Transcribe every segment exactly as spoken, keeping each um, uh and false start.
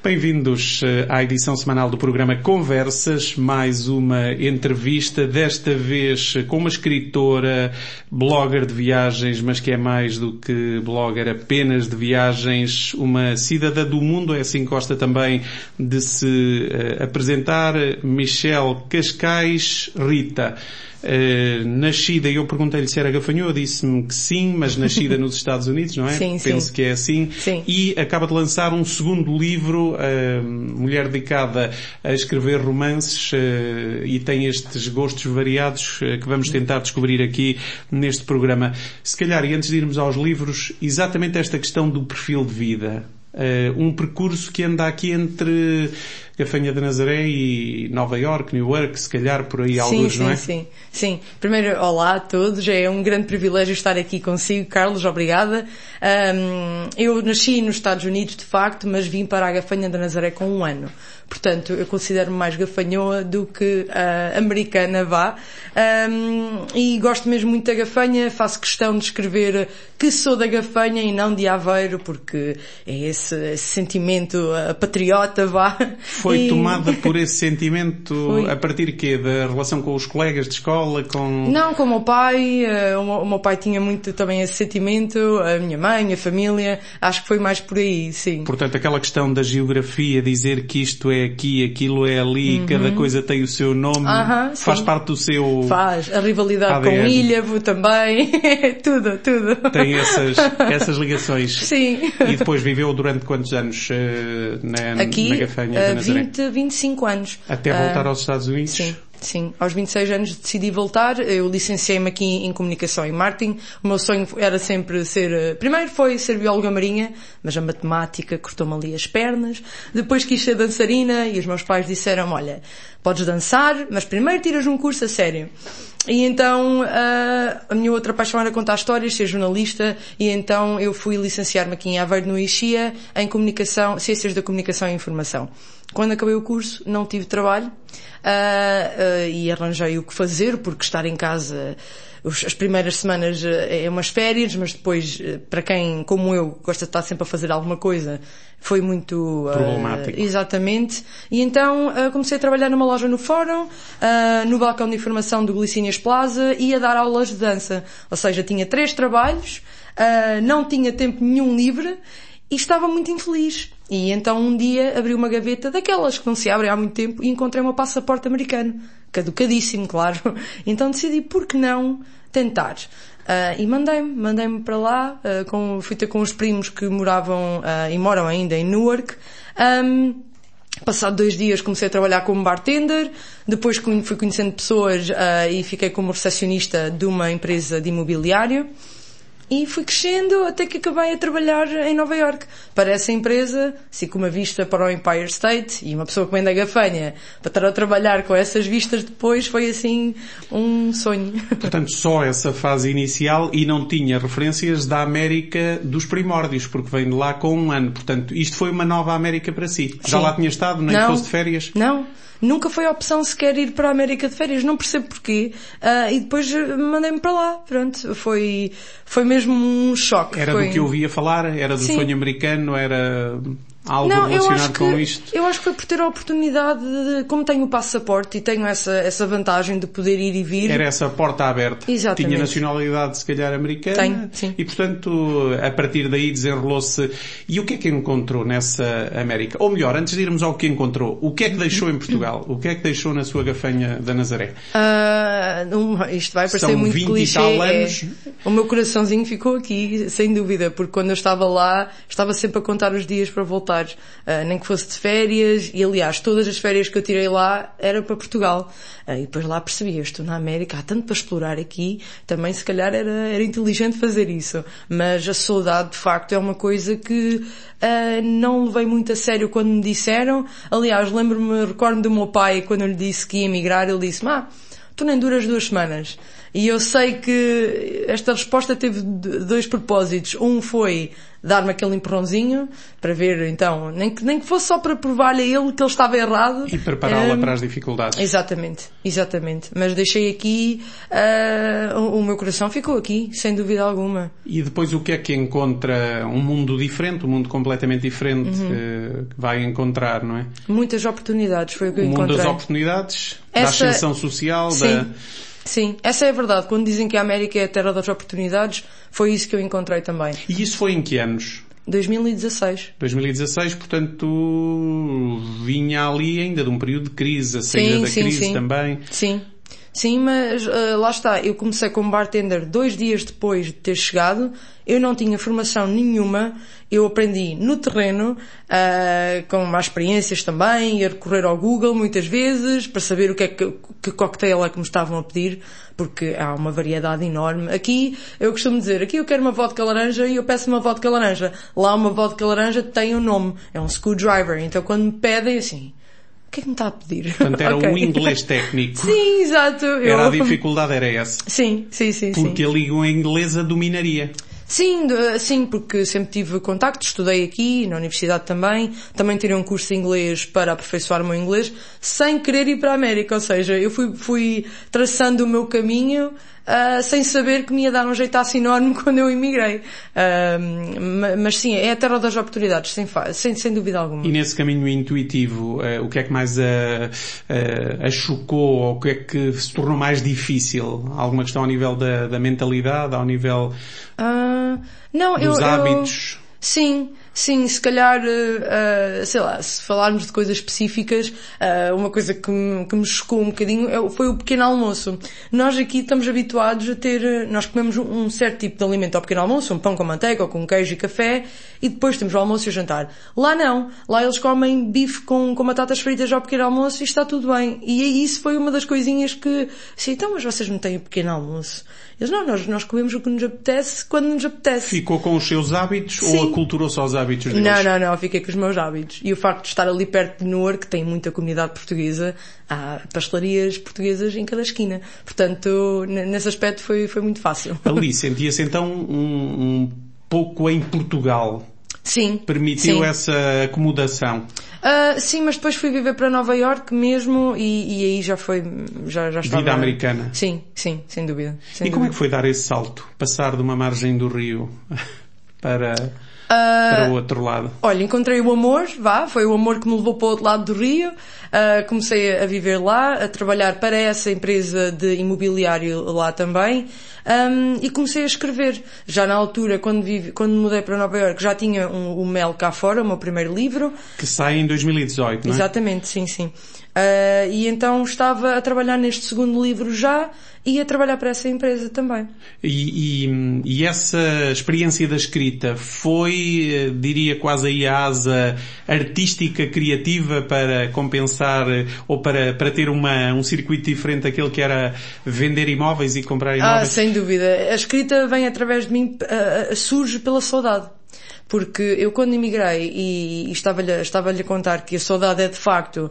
Bem-vindos à edição semanal do programa Conversas, mais uma entrevista, desta vez com uma escritora, blogger de viagens, mas que é mais do que blogger apenas de viagens, uma cidadã do mundo, é assim que gosta também de se uh, apresentar, Michelle Cascais Rita. Uh, nascida, eu perguntei-lhe se era gafanhoa, disse-me que sim, mas nascida nos Estados Unidos, não é? Sim, Penso sim. que é assim. Sim. E acaba de lançar um segundo livro, uh, mulher dedicada a escrever romances, uh, e tem estes gostos variados uh, que vamos tentar descobrir aqui neste programa. Se calhar, e antes de irmos aos livros, exatamente esta questão do perfil de vida. Uh, um percurso que anda aqui entre Gafanha de Nazaré e Nova York, New York, se calhar por aí alguns, sim, não é? Sim, sim, sim. Primeiro, olá a todos. É um grande privilégio estar aqui consigo, Carlos, obrigada. Um, eu nasci nos Estados Unidos, de facto, mas vim para a Gafanha de Nazaré com um ano. Portanto, eu considero-me mais gafanhoa do que uh, americana, vá. Um, e gosto mesmo muito da Gafanha, faço questão de escrever que sou da Gafanha e não de Aveiro, porque é esse, esse sentimento uh, patriota, vá. Foi e... tomada por esse sentimento Foi. A partir de quê? Da relação com os colegas de escola? Com... Não, com o meu pai. Uh, o, meu, o meu pai tinha muito também esse sentimento, a minha mãe, a família. Acho que foi mais por aí, sim. Portanto, aquela questão da geografia, dizer que isto é aqui, aquilo é ali, uhum. Cada coisa tem o seu nome, uh-huh, faz sim. parte do seu... Faz. A rivalidade A D N. com Ilhavo também. tudo, tudo. Tem essas, essas ligações. Sim. E depois viveu durante quantos anos uh, na, aqui, na Gafanha de Nazaré? vinte, vinte e cinco anos. Até voltar uh, aos Estados Unidos? Sim. Sim, aos vinte e seis anos decidi voltar, eu licenciei-me aqui em Comunicação e Marketing, o meu sonho era sempre ser, primeiro foi ser bióloga marinha, mas a matemática cortou-me ali as pernas, depois quis ser dançarina e os meus pais disseram, olha, podes dançar, mas primeiro tiras um curso a sério. E então a minha outra paixão era contar histórias, ser jornalista, e então eu fui licenciar-me aqui em Aveiro no IXIA em Comunicação, Ciências da Comunicação e Informação. Quando acabei o curso não tive trabalho, uh, uh, e arranjei o que fazer, porque estar em casa os, as primeiras semanas uh, é umas férias, mas depois, uh, para quem, como eu, gosta de estar sempre a fazer alguma coisa, foi muito... Uh, problemático. Exatamente. E então uh, comecei a trabalhar numa loja no Fórum, uh, no balcão de informação do Glicínias Plaza, e a dar aulas de dança. Ou seja, tinha três trabalhos, uh, não tinha tempo nenhum livre, e estava muito infeliz. E então um dia abri uma gaveta daquelas que não se abrem há muito tempo e encontrei um passaporte americano. Caducadíssimo, claro. Então decidi, por que não tentar? Uh, e mandei-me, mandei-me para lá, uh, com, fui ter com os primos que moravam uh, e moram ainda em Newark. Um, Passado dois dias comecei a trabalhar como bartender, depois fui conhecendo pessoas uh, e fiquei como recepcionista de uma empresa de imobiliário. E fui crescendo até que acabei a trabalhar em Nova York para essa empresa, assim com uma vista para o Empire State, e uma pessoa que vem da Gafanha para estar a trabalhar com essas vistas depois foi assim um sonho. Portanto, só essa fase inicial, e não tinha referências da América dos primórdios, porque vem de lá com um ano. Portanto, isto foi uma nova América para si. Já Sim. lá tinha estado, nem não, que fosse de férias? Não. Nunca foi a opção sequer ir para a América de férias, não percebo porquê, uh, e depois mandei-me para lá, pronto, foi, foi mesmo um choque. Era foi... do que eu ouvia falar? Era do Sim. sonho americano? Era algo não, relacionado que, com isto? Eu acho que foi por ter a oportunidade de, como tenho o passaporte e tenho essa, essa vantagem de poder ir e vir. Era essa porta aberta. Exatamente. Tinha nacionalidade, se calhar, americana. Tenho, sim. E, portanto, a partir daí desenrolou-se. E o que é que encontrou nessa América? Ou melhor, antes de irmos ao que encontrou, o que é que deixou em Portugal? O que é que deixou na sua Gafanha da Nazaré? Uh, um, isto vai parecer São muito vinte clichê. E tal anos. É, o meu coraçãozinho ficou aqui, sem dúvida, porque quando eu estava lá, estava sempre a contar os dias para voltar. Uh, nem que fosse de férias, e aliás, todas as férias que eu tirei lá era para Portugal. Uh, e depois lá percebi, eu estou na América, há tanto para explorar aqui, também se calhar era, era inteligente fazer isso. Mas a saudade, de facto, é uma coisa que uh, não levei muito a sério quando me disseram. Aliás, lembro-me, recordo do meu pai, quando eu lhe disse que ia emigrar, ele disse-me, ah, tu nem duras duas semanas. E eu sei que esta resposta teve dois propósitos. Um foi dar-me aquele empurrãozinho para ver, então, nem que, nem que fosse só para provar-lhe a ele que ele estava errado. E prepará-la um, para as dificuldades. Exatamente, exatamente. Mas deixei aqui, uh, o, o meu coração ficou aqui, sem dúvida alguma. E depois o que é que encontra um mundo diferente, um mundo completamente diferente, uhum. uh, que vai encontrar, não é? Muitas oportunidades, foi o que eu o encontrei. O mundo das oportunidades, Essa... da ascensão social, Sim. da... Sim, essa é a verdade. Quando dizem que a América é a terra das oportunidades, foi isso que eu encontrei também. E isso foi em que anos? dois mil e dezasseis. dois mil e dezasseis, portanto, vinha ali ainda de um período de crise, a saída sim, da sim, crise sim. também. Sim, sim, mas uh, lá está. Eu comecei como bartender dois dias depois de ter chegado. Eu não tinha formação nenhuma. Eu aprendi no terreno, uh, com más experiências também, a recorrer ao Google muitas vezes, para saber o que é que, que cocktail é que me estavam a pedir, porque há uma variedade enorme. Aqui, eu costumo dizer, aqui eu quero uma vodka laranja e eu peço uma vodka laranja. Lá uma vodka laranja tem um nome, é um screwdriver. Então quando me pedem assim, o que é que me está a pedir? Portanto, era okay. o inglês técnico. Sim, exato. Eu... Era a dificuldade, era essa. Sim, sim, sim. Porque sim. a língua inglesa dominaria. Sim, sim, porque sempre tive contacto, estudei aqui, na universidade também, também tirei um curso de inglês para aperfeiçoar o meu inglês, sem querer ir para a América, ou seja, eu fui, fui traçando o meu caminho, uh, sem saber que me ia dar um jeitaço enorme quando eu emigrei. Uh, mas sim, é a terra das oportunidades, sem, sem, sem dúvida alguma. E nesse caminho intuitivo, uh, o que é que mais a, a, a chocou, ou o que é que se tornou mais difícil? Alguma questão ao nível da, da mentalidade, ao nível... Uh, não, dos eu, hábitos? Eu, sim, sim, se calhar, uh, sei lá, se falarmos de coisas específicas, uh, uma coisa que me, que me chocou um bocadinho foi o pequeno almoço. Nós aqui estamos habituados a ter, nós comemos um certo tipo de alimento ao pequeno almoço, um pão com manteiga ou com queijo e café, e depois temos o almoço e o jantar. Lá não, lá eles comem bife com, com batatas fritas ao pequeno almoço e está tudo bem. E isso foi uma das coisinhas que, assim, então, mas vocês não têm o pequeno almoço? Eles, não, nós, nós comemos o que nos apetece quando nos apetece. Ficou com os seus hábitos? Sim. Ou aculturou-se aos hábitos deles? Não, não, não, fiquei com os meus hábitos. E o facto de estar ali perto de Newark, que tem muita comunidade portuguesa, há pastelarias portuguesas em cada esquina. Portanto, nesse aspecto foi, foi muito fácil. Ali sentia-se então um, um pouco em Portugal. Sim. Permitiu sim. essa acomodação. Uh, sim, mas depois fui viver para Nova Iorque mesmo e, e aí já foi, já, já estava... Vida americana. Sim, sim, sem dúvida. Sem e dúvida. Como é que foi dar esse salto? Passar de uma margem do rio para, uh, para o outro lado? Olha, encontrei o amor, vá, foi o amor que me levou para o outro lado do rio. Uh, comecei a viver lá, a trabalhar para essa empresa de imobiliário lá também. Um, e comecei a escrever. Já na altura, quando, vive, quando mudei para Nova Iorque, já tinha um, o Mel cá fora, o meu primeiro livro. Que sai em dois mil e dezoito, não é? Exatamente, sim, sim. Uh, e então estava a trabalhar neste segundo livro já e a trabalhar para essa empresa também. E, e, e essa experiência da escrita foi, diria, quase aí a asa artística, criativa para compensar ou para, para ter uma, um circuito diferente daquele que era vender imóveis e comprar imóveis? Ah, sem dúvida. A escrita vem através de mim, uh, surge pela saudade. Porque eu quando emigrei e, e estava-lhe, estava-lhe a contar que a saudade é de facto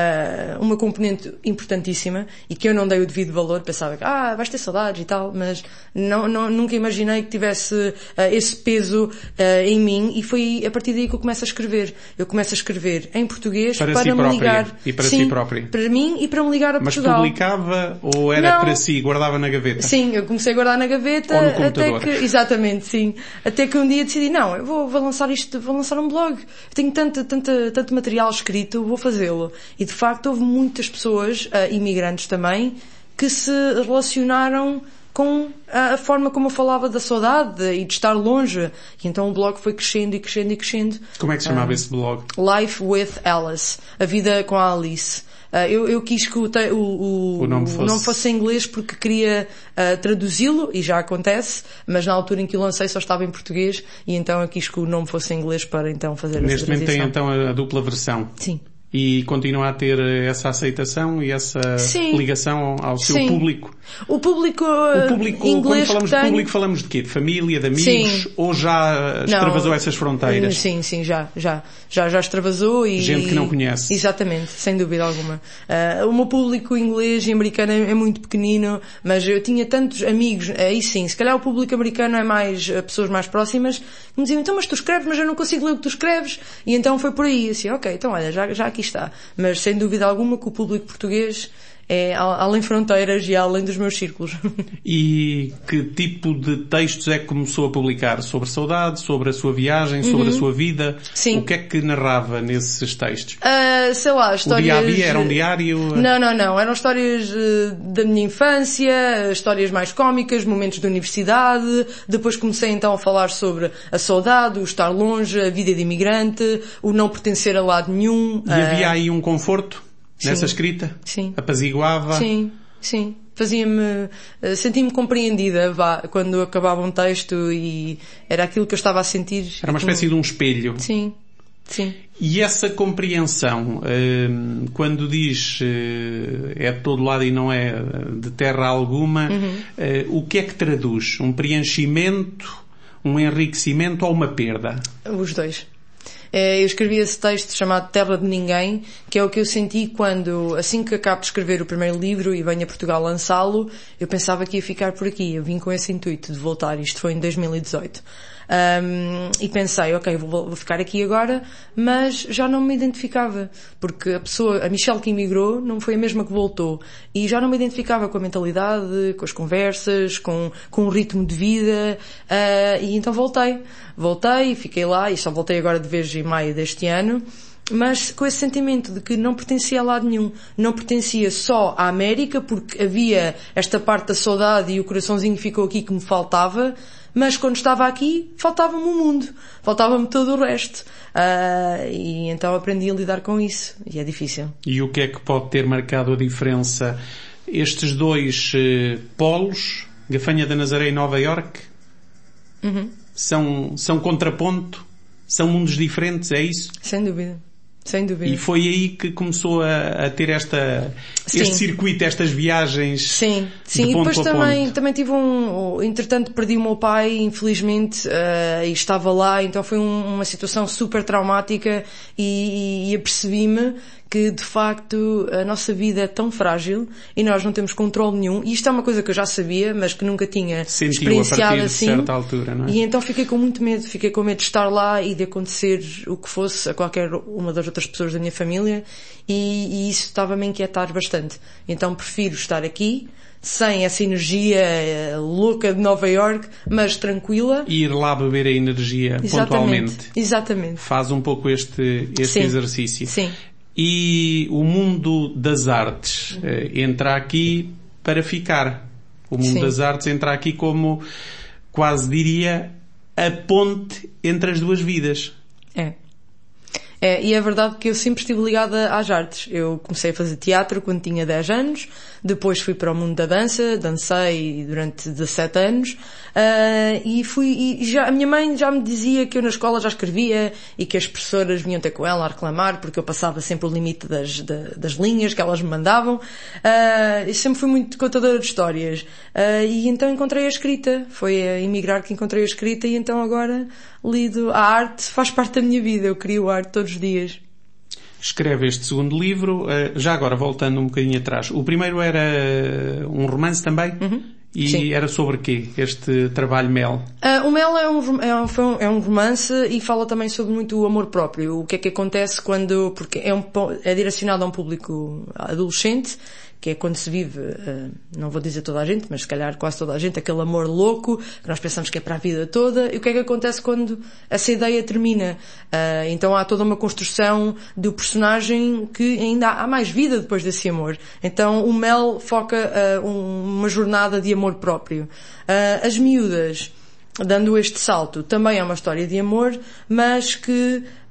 uh, uma componente importantíssima e que eu não dei o devido valor, pensava que ah, vais ter saudades e tal, mas não, não, nunca imaginei que tivesse uh, esse peso uh, em mim e foi a partir daí que eu começo a escrever. Eu começo a escrever em português para, para si me própria, ligar. E para sim, si própria. Para mim e para me ligar a mas Portugal. Mas publicava ou era não. para si? Guardava na gaveta? Sim, eu comecei a guardar na gaveta ou no computador. até que, exatamente, sim. Até que um dia decidi, não, eu vou, vou lançar isto, vou lançar um blog. Eu tenho tanto, tanto, tanto material escrito, vou fazê-lo. E de facto houve muitas pessoas, uh, imigrantes também, que se relacionaram com a forma como eu falava da saudade e de estar longe. E então o blog foi crescendo e crescendo e crescendo. Como é que se chamava um, esse blog? Life with Alice. A vida com a Alice. Uh, eu, eu quis que o, te, o, o, o, nome fosse... o nome fosse em inglês porque queria uh, traduzi-lo, e já acontece, mas na altura em que o lancei só estava em português, e então eu quis que o nome fosse em inglês para então fazer essa Neste momento tem transição. então a, a dupla versão. Sim. E continua a ter essa aceitação e essa Sim. ligação ao seu Sim. público? O público, o público inglês quando falamos que de tem... público, falamos de quê? De família, de amigos? Sim. Ou já extravasou não, essas fronteiras? Sim, sim, já, já. Já, já extravasou e... Gente que não conhece. Exatamente, sem dúvida alguma. Uh, o meu público inglês e americano é, é muito pequenino, mas eu tinha tantos amigos, aí sim, se calhar o público americano é mais, pessoas mais próximas, que me diziam, então, mas tu escreves, mas eu não consigo ler o que tu escreves. E então foi por aí, assim, ok, então olha, já, já aqui está. Mas sem dúvida alguma que o público português é além fronteiras e além dos meus círculos. E que tipo de textos é que começou a publicar? Sobre saudade, sobre a sua viagem, sobre uhum. a sua vida? Sim. O que é que narrava nesses textos? Uh, sei lá, histórias... O dia-a-dia era um diário? Não, não, não. Eram histórias uh, da minha infância, histórias mais cómicas, momentos de universidade. Depois comecei então a falar sobre a saudade, o estar longe, a vida de imigrante, o não pertencer a lado nenhum. E uh... havia aí um conforto? Nessa Sim. escrita? Sim. Apaziguava? Sim, sim. Fazia-me, senti-me compreendida, vá, quando acabava um texto e era aquilo que eu estava a sentir. Era uma espécie de um espelho. Sim, sim. E essa compreensão, quando diz é de todo lado e não é de terra alguma, uhum. o que é que traduz? Um preenchimento, um enriquecimento ou uma perda? Os dois. Eu escrevi esse texto chamado Terra de Ninguém, que é o que eu senti quando, assim que acabo de escrever o primeiro livro e venho a Portugal lançá-lo, eu pensava que ia ficar por aqui. Eu vim com esse intuito de voltar. Isto foi em dois mil e dezoito. Um, e pensei, ok, vou, vou ficar aqui agora, mas já não me identificava, porque a pessoa, a Michelle que emigrou não foi a mesma que voltou, e já não me identificava com a mentalidade, com as conversas, com, com o ritmo de vida, uh, e então voltei. Voltei, fiquei lá, e só voltei agora de vez em maio deste ano, mas com esse sentimento de que não pertencia a lado nenhum. Não pertencia só à América, porque havia esta parte da saudade e o coraçãozinho ficou aqui que me faltava, mas quando estava aqui, faltava-me o mundo. Faltava-me todo o resto. Uh, e então aprendi a lidar com isso. E é difícil. E o que é que pode ter marcado a diferença? Estes dois uh, polos, Gafanha da Nazaré e Nova Iorque, uhum. são, são contraponto? São mundos diferentes, é isso? Sem dúvida. Sem dúvida. E foi aí que começou a, a ter esta, este circuito, estas viagens. Sim, sim. De e ponto depois para também, ponto. também tive um, entretanto perdi o meu pai, infelizmente, uh, e estava lá, então foi um, uma situação super traumática e, e, e apercebi-me que de facto a nossa vida é tão frágil e nós não temos controle nenhum, e isto é uma coisa que eu já sabia, mas que nunca tinha Sentiu experienciado a partir assim. De certa altura, não é? E então fiquei com muito medo, fiquei com medo de estar lá e de acontecer o que fosse a qualquer uma das outras pessoas da minha família, e, e isso estava-me a inquietar bastante. Então prefiro estar aqui, sem essa energia louca de Nova Iorque, mas tranquila. E ir lá beber a energia Exatamente. pontualmente. Exatamente. Faz um pouco este, este Sim. exercício. Sim. E o mundo das artes eh, entra aqui para ficar. O mundo Sim. das artes entra aqui como, quase diria, a ponte entre as duas vidas. É. É, e é verdade que eu sempre estive ligada às artes. Eu comecei a fazer teatro quando tinha dez anos, depois fui para o mundo da dança, dancei durante dezassete anos, uh, e fui, e já, a minha mãe já me dizia que eu na escola já escrevia e que as professoras vinham ter com ela a reclamar porque eu passava sempre o limite das, das, das linhas que elas me mandavam. Uh, eu sempre fui muito contadora de histórias, uh, e então encontrei a escrita. Foi a emigrar que encontrei a escrita, e então agora lido. A arte faz parte da minha vida, eu crio arte todos os dias. Escreve este segundo livro, já agora voltando um bocadinho atrás. O primeiro era um romance também? Uhum. E Sim. era sobre quê, este trabalho Mel? Uh, o Mel é um, é, um, é um romance e fala também sobre muito o amor próprio. O que é que acontece quando... Porque é, um, é direcionado a um público adolescente, que é quando se vive, uh, não vou dizer toda a gente, mas se calhar quase toda a gente, aquele amor louco, que nós pensamos que é para a vida toda, e o que é que acontece quando essa ideia termina? Uh, então há toda uma construção do personagem que ainda há mais vida depois desse amor. Então o Mel foca uh, um, uma jornada de amor próprio. Uh, as miúdas, dando este salto, também é uma história de amor, mas que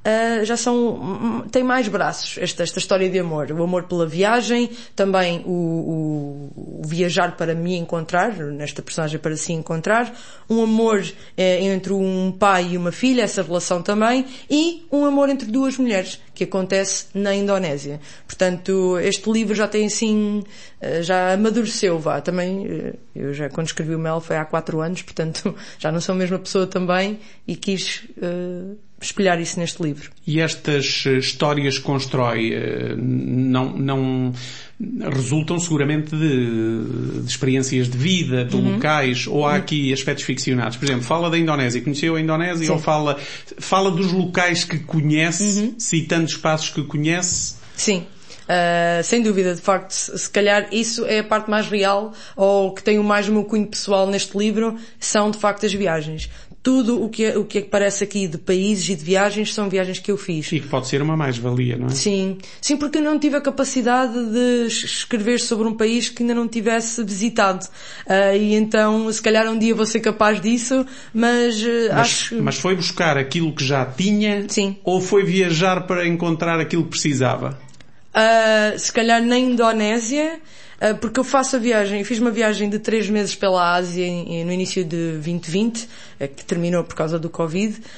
uh, já são, tem mais braços esta, esta história de amor. O amor pela viagem, também o, o, o viajar para me encontrar, nesta personagem para se encontrar, um amor eh, entre um pai e uma filha, essa relação também, e um amor entre duas mulheres, que acontece na Indonésia. Portanto, este livro já tem assim, já amadureceu, vá. Também, eu já quando escrevi o Mel foi há quatro anos, portanto, já não sou a mesma pessoa também, e quis uh, espelhar isso neste livro. E estas histórias que constrói não, não resultam seguramente de, de experiências de vida, de uhum. locais, ou há uhum. aqui aspectos ficcionados? Por exemplo, fala da Indonésia, conheceu a Indonésia, Sim. ou fala, fala dos locais que conhece, uhum. citando espaços que conhece? Sim. Uh, sem dúvida, de facto, se calhar isso é a parte mais real, ou que tem mais o meu cunho pessoal neste livro, são de facto as viagens. Tudo o que, é, o que aparece aqui de países e de viagens são viagens que eu fiz. E que pode ser uma mais-valia, não é? Sim. Sim, porque eu não tive a capacidade de escrever sobre um país que ainda não tivesse visitado. Uh, e então, se calhar um dia vou ser capaz disso, mas, uh, mas acho... Mas foi buscar aquilo que já tinha? Sim. Ou foi viajar para encontrar aquilo que precisava? Uh, se calhar na Indonésia, uh, porque eu faço a viagem, eu fiz uma viagem de três meses pela Ásia em, no início de vinte vinte, uh, que terminou por causa do Covid, uh,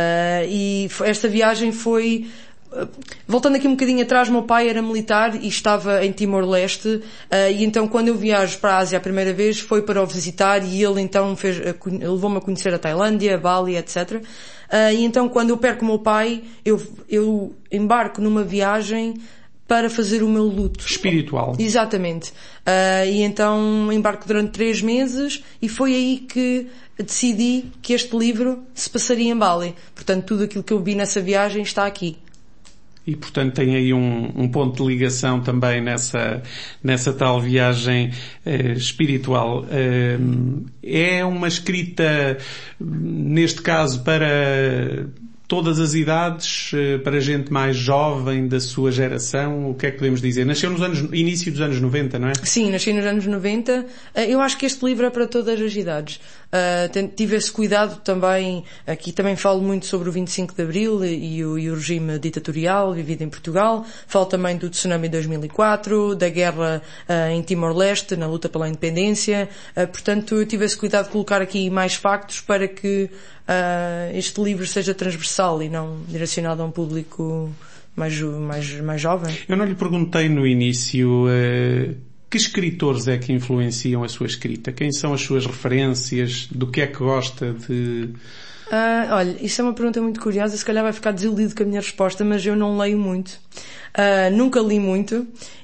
e esta viagem foi, uh, voltando aqui um bocadinho atrás, meu pai era militar e estava em Timor-Leste, uh, e então quando eu viajo para a Ásia a primeira vez foi para o visitar, e ele então fez, uh, levou-me a conhecer a Tailândia, Bali, etcétera. Uh, e então quando eu perco o meu pai, eu, eu embarco numa viagem para fazer o meu luto. Espiritual. Exatamente. Uh, e então embarco durante três meses e foi aí que decidi que este livro se passaria em Bali. Portanto, tudo aquilo que eu vi nessa viagem está aqui. E, portanto, tem aí um, um ponto de ligação também nessa, nessa tal viagem eh, espiritual. Eh, é uma escrita, neste caso, para todas as idades, para gente mais jovem da sua geração? O que é que podemos dizer? Nasceu nos anos, início dos anos noventa, não é? Sim, nasci nos anos noventa. Eu acho que este livro é para todas as idades. Uh, tive esse cuidado também, aqui também falo muito sobre o vinte e cinco de Abril e o, e o regime ditatorial vivido em Portugal. Falo também do tsunami de dois mil e quatro, da guerra uh, em Timor-Leste, na luta pela independência. Uh, portanto, eu tive esse cuidado de colocar aqui mais factos para que Uh, este livro seja transversal e não direcionado a um público mais, mais, mais jovem. Eu não lhe perguntei no início uh, que escritores é que influenciam a sua escrita? Quem são as suas referências? Do que é que gosta de... Uh, olha, isso é uma pergunta muito curiosa, se calhar vai ficar desiludido com a minha resposta, mas eu não leio muito. Uh, nunca li muito.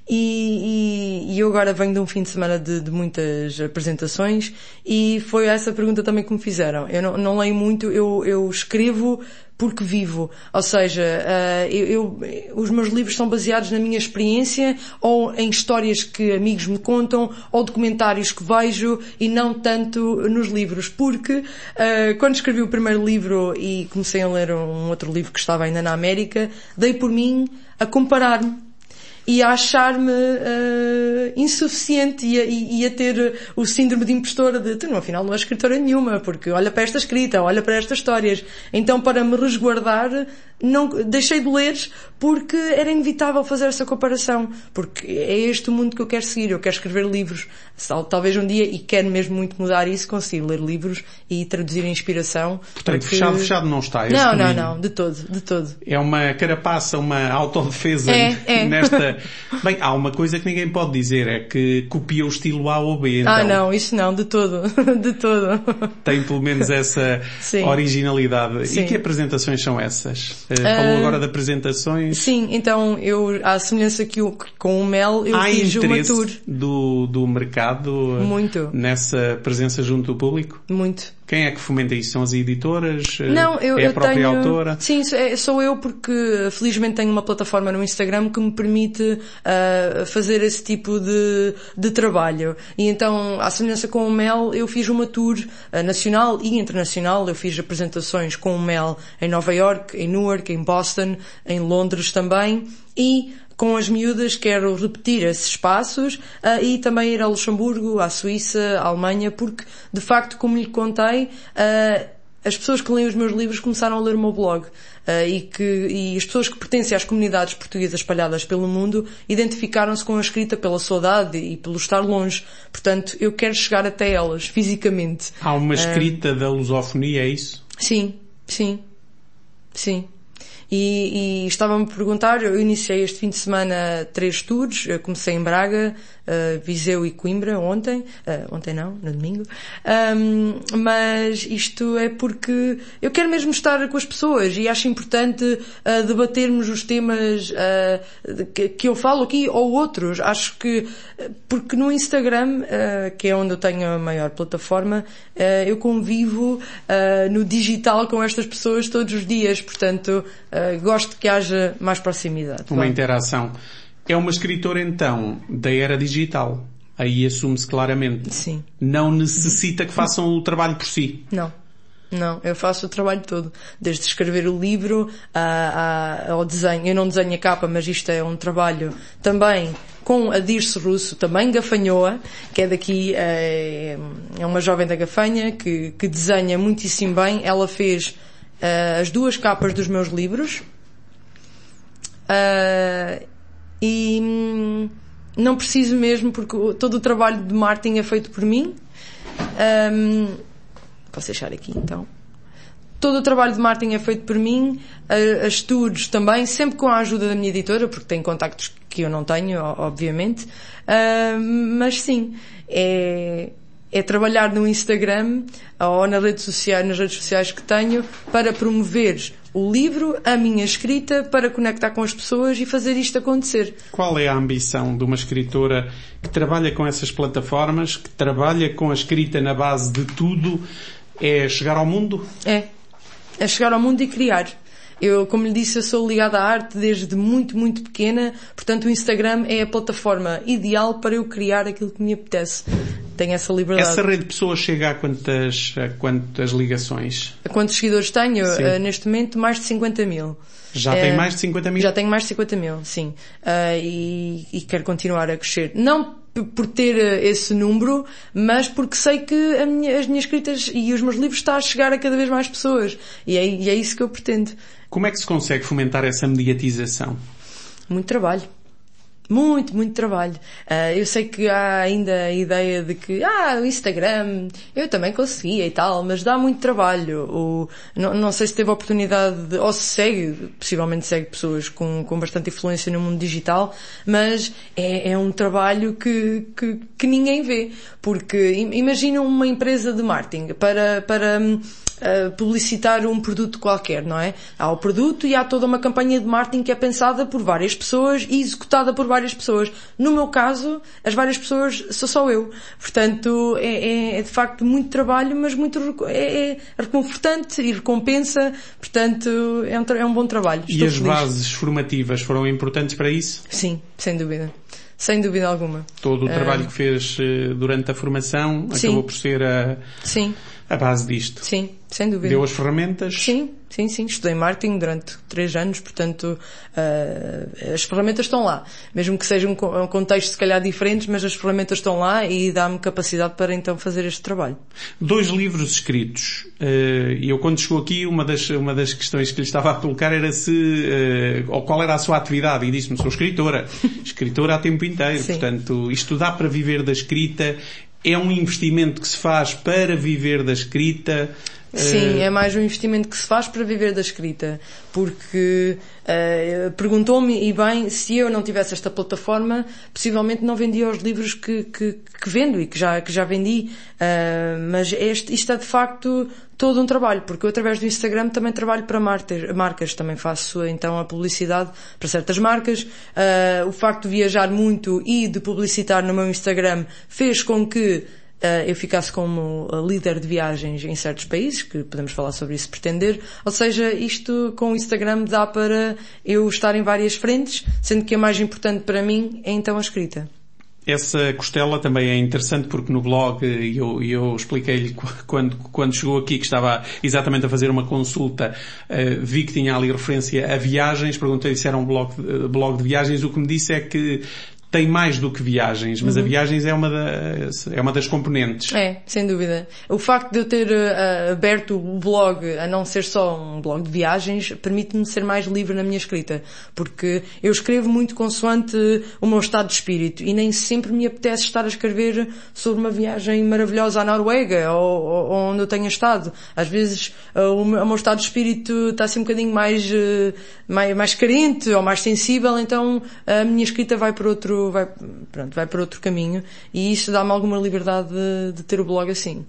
E, e, e eu agora venho de um fim de semana de, de muitas apresentações e foi essa pergunta também que me fizeram. Eu não, não leio muito, eu, eu escrevo porque vivo. Ou seja, uh, eu, eu, os meus livros são baseados na minha experiência ou em histórias que amigos me contam ou documentários que vejo e não tanto nos livros. Porque uh, quando escrevi o primeiro livro e comecei a ler um outro livro que estava ainda na América, dei por mim a comparar-me e a achar-me uh, insuficiente e a, e, e a ter o síndrome de impostora de tu, não, afinal não és escritora nenhuma, porque olha para esta escrita, olha para estas histórias. Então, para me resguardar, não, deixei de ler porque era inevitável fazer essa comparação, porque é este o mundo que eu quero seguir, eu quero escrever livros. Talvez um dia, e quero mesmo muito mudar isso, consigo ler livros e traduzir a inspiração. Portanto, porque... fechado, fechado não está. Não, não, não, de todo, de todo. É uma carapaça, uma autodefesa é, é. nesta... Bem, há uma coisa que ninguém pode dizer, é que copia o estilo A ou B. Então... Ah, não, isso não, de todo, de todo. Tem pelo menos essa Sim. originalidade. Sim. E que apresentações são essas? Uh, falou uh, agora de apresentações? Sim, então, eu, à semelhança que o, com o Mel, eu há fiz uma tour. do, do mercado Muito. Nessa presença junto do público? Muito. Quem é que fomenta isso? São as editoras? Não, eu, é a eu própria tenho... autora? Sim, sou eu porque felizmente tenho uma plataforma no Instagram que me permite uh, fazer esse tipo de, de trabalho. E então, à semelhança com o Mel, eu fiz uma tour uh, nacional e internacional. Eu fiz apresentações com o Mel em Nova York, em Newark, em Boston, em Londres também. E com as miúdas quero repetir esses espaços uh, e também ir a Luxemburgo, à Suíça, à Alemanha, porque, de facto, como lhe contei, uh, as pessoas que leem os meus livros começaram a ler o meu blog. Uh, e, que, e as pessoas que pertencem às comunidades portuguesas espalhadas pelo mundo identificaram-se com a escrita pela saudade e pelo estar longe. Portanto, eu quero chegar até elas, fisicamente. Há uma escrita uh, da lusofonia, é isso? Sim, sim, sim. E, e estava-me a perguntar, eu iniciei este fim de semana três tours, eu comecei em Braga, uh, Viseu e Coimbra ontem, uh, ontem não, no domingo, um, mas isto é porque eu quero mesmo estar com as pessoas e acho importante uh, debatermos os temas uh, que, que eu falo aqui ou outros. Acho que, porque no Instagram, uh, que é onde eu tenho a maior plataforma, uh, eu convivo uh, no digital com estas pessoas todos os dias, portanto, uh, gosto que haja mais proximidade. Uma interação. É uma escritora, então, da era digital. Aí assume-se claramente. Sim. Não necessita que façam o trabalho por si. Não. Não, eu faço o trabalho todo. Desde escrever o livro a, a, ao desenho. Eu não desenho a capa, mas isto é um trabalho também com a Dirce Russo, também gafanhoa, que é daqui, é, é uma jovem da Gafanha, que, que desenha muitíssimo bem. Ela fez Uh, as duas capas dos meus livros uh, e hum, não preciso mesmo, porque todo o trabalho de marketing é feito por mim. Um, posso deixar aqui então. Todo o trabalho de marketing é feito por mim, uh, as tours também, sempre com a ajuda da minha editora, porque tem contactos que eu não tenho, obviamente, uh, mas sim, é é trabalhar no Instagram ou nas redes sociais, nas redes sociais que tenho, para promover o livro, a minha escrita, para conectar com as pessoas e fazer isto acontecer. Qual é a ambição de uma escritora que trabalha com essas plataformas, que trabalha com a escrita na base de tudo? É chegar ao mundo? É. É chegar ao mundo e criar. Eu, como lhe disse, eu sou ligada à arte desde muito, muito pequena, portanto o Instagram é a plataforma ideal para eu criar aquilo que me apetece. Tenho essa liberdade. Essa rede de pessoas chega a quantas, a quantas ligações? A quantos seguidores tenho? Uh, neste momento, mais de cinquenta mil. Já uh, tem mais de cinquenta mil? Já tenho mais de cinquenta mil, sim. Uh, e, e quero continuar a crescer. Não por ter esse número, mas porque sei que a minha, as minhas escritas e os meus livros estão a chegar a cada vez mais pessoas. E é, e é isso que eu pretendo. Como é que se consegue fomentar essa mediatização? Muito trabalho. Muito, muito trabalho. Uh, eu sei que há ainda a ideia de que, ah, o Instagram, eu também conseguia e tal, mas dá muito trabalho. O, não, não sei se teve a oportunidade de, ou se segue, possivelmente segue pessoas com, com bastante influência no mundo digital, mas é, é um trabalho que, que, que ninguém vê. Porque imagina uma empresa de marketing para, para, Uh, publicitar um produto qualquer, não é? Há o produto e há toda uma campanha de marketing que é pensada por várias pessoas e executada por várias pessoas. No meu caso, as várias pessoas sou só eu. Portanto, é, é, é de facto muito trabalho, mas muito é, é reconfortante e recompensa. Portanto, é um, é um bom trabalho. Estou e as feliz. Bases formativas foram importantes para isso? Sim, sem dúvida. Sem dúvida alguma. Todo o trabalho uh, que fez durante a formação sim. acabou por ser a... Sim. A base disto. Sim, sem dúvida. Deu as ferramentas? Sim, sim, sim. Estudei marketing durante três anos, portanto, uh, as ferramentas estão lá. Mesmo que seja um, um contexto se calhar diferente, mas as ferramentas estão lá e dá-me capacidade para então fazer este trabalho. Dois livros escritos. E uh, eu quando chegou aqui, uma das, uma das questões que lhe estava a colocar era se, uh, ou qual era a sua atividade. E disse-me, sou escritora. Escritora a tempo inteiro. Sim. Portanto, isto dá para viver da escrita. É um investimento que se faz para viver da escrita? Sim, é mais um investimento que se faz para viver da escrita. Porque uh, perguntou-me, e bem, se eu não tivesse esta plataforma, possivelmente não vendia os livros que, que, que vendo e que já, que já vendi. Uh, mas este, isto é de facto todo um trabalho, porque eu através do Instagram também trabalho para marcas, marcas também faço então a publicidade para certas marcas. Uh, o facto de viajar muito e de publicitar no meu Instagram fez com que Uh, eu ficasse como líder de viagens em certos países, que podemos falar sobre isso se pretender. Ou seja, isto com o Instagram dá para eu estar em várias frentes, sendo que a mais importante para mim é então a escrita. Essa costela também é interessante porque no blog eu, eu expliquei-lhe quando, quando chegou aqui que estava exatamente a fazer uma consulta, uh, vi que tinha ali referência a viagens, perguntei se era um blog, uh, blog de viagens, o que me disse é que tem mais do que viagens, mas uhum. a viagens é uma, das, é uma das componentes. É, sem dúvida. O facto de eu ter uh, aberto o blog a não ser só um blog de viagens permite-me ser mais livre na minha escrita, porque eu escrevo muito consoante o meu estado de espírito e nem sempre me apetece estar a escrever sobre uma viagem maravilhosa à Noruega ou, ou onde eu tenha estado. Às vezes uh, o, meu, o meu estado de espírito está assim um bocadinho mais, uh, mais, mais carente ou mais sensível, então a minha escrita vai por outro Vai, pronto, vai para outro caminho e isso dá-me alguma liberdade de, de ter o blog assim.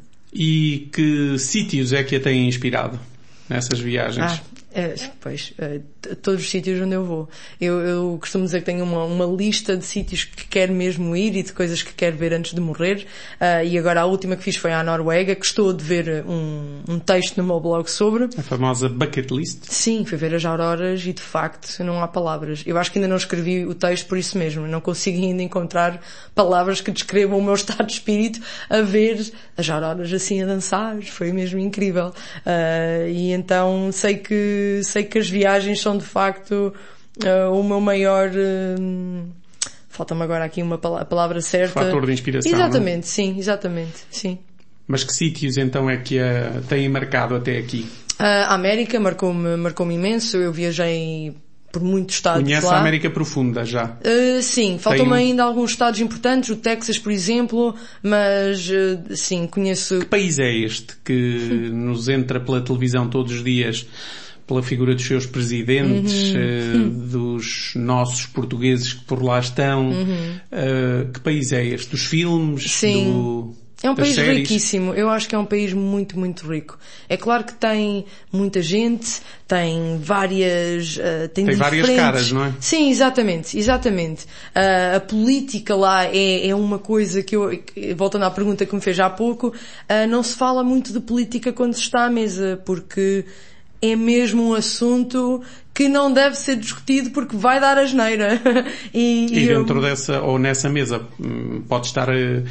E que sítios é que a têm inspirado nessas viagens? Ah, é, pois, é, todos os sítios onde eu vou. Eu, eu costumo dizer que tenho uma, uma lista de sítios que quero mesmo ir e de coisas que quero ver antes de morrer. Uh, e agora a última que fiz foi à Noruega, que estou de ver um, um texto no meu blog sobre. A famosa bucket list? Sim, fui ver as auroras e de facto não há palavras. Eu acho que ainda não escrevi o texto por isso mesmo. Não consigo ainda encontrar palavras que descrevam o meu estado de espírito a ver as auroras assim a dançar. Foi mesmo incrível. Uh, e então sei que sei que as viagens são de facto uh, o meu maior uh, falta-me agora aqui uma pala- palavra certa. Fator de inspiração. Exatamente, não? sim, exatamente, sim. Mas que sítios então é que a têm marcado até aqui? Uh, a América marcou-me, marcou-me imenso. Eu viajei por muitos estados lá. Conhece a América Profunda já? Uh, sim, faltam-me um... ainda alguns estados importantes, o Texas, por exemplo, mas uh, sim, conheço... Que país é este que nos entra pela televisão todos os dias, pela figura dos seus presidentes, uhum. uh, dos nossos portugueses que por lá estão? Uhum. Uh, que país é este? Dos filmes? Sim. Do... É um país séries? riquíssimo. Eu acho que é um país muito, muito rico. É claro que tem muita gente, tem várias... Uh, tem tem várias caras, não é? Sim, exatamente, exatamente. Uh, a política lá é, é uma coisa que eu, voltando à pergunta que me fez há pouco, uh, não se fala muito de política quando se está à mesa, porque é mesmo um assunto que não deve ser discutido porque vai dar asneira. e, e, e dentro eu... dessa, ou nessa mesa, pode estar, uh,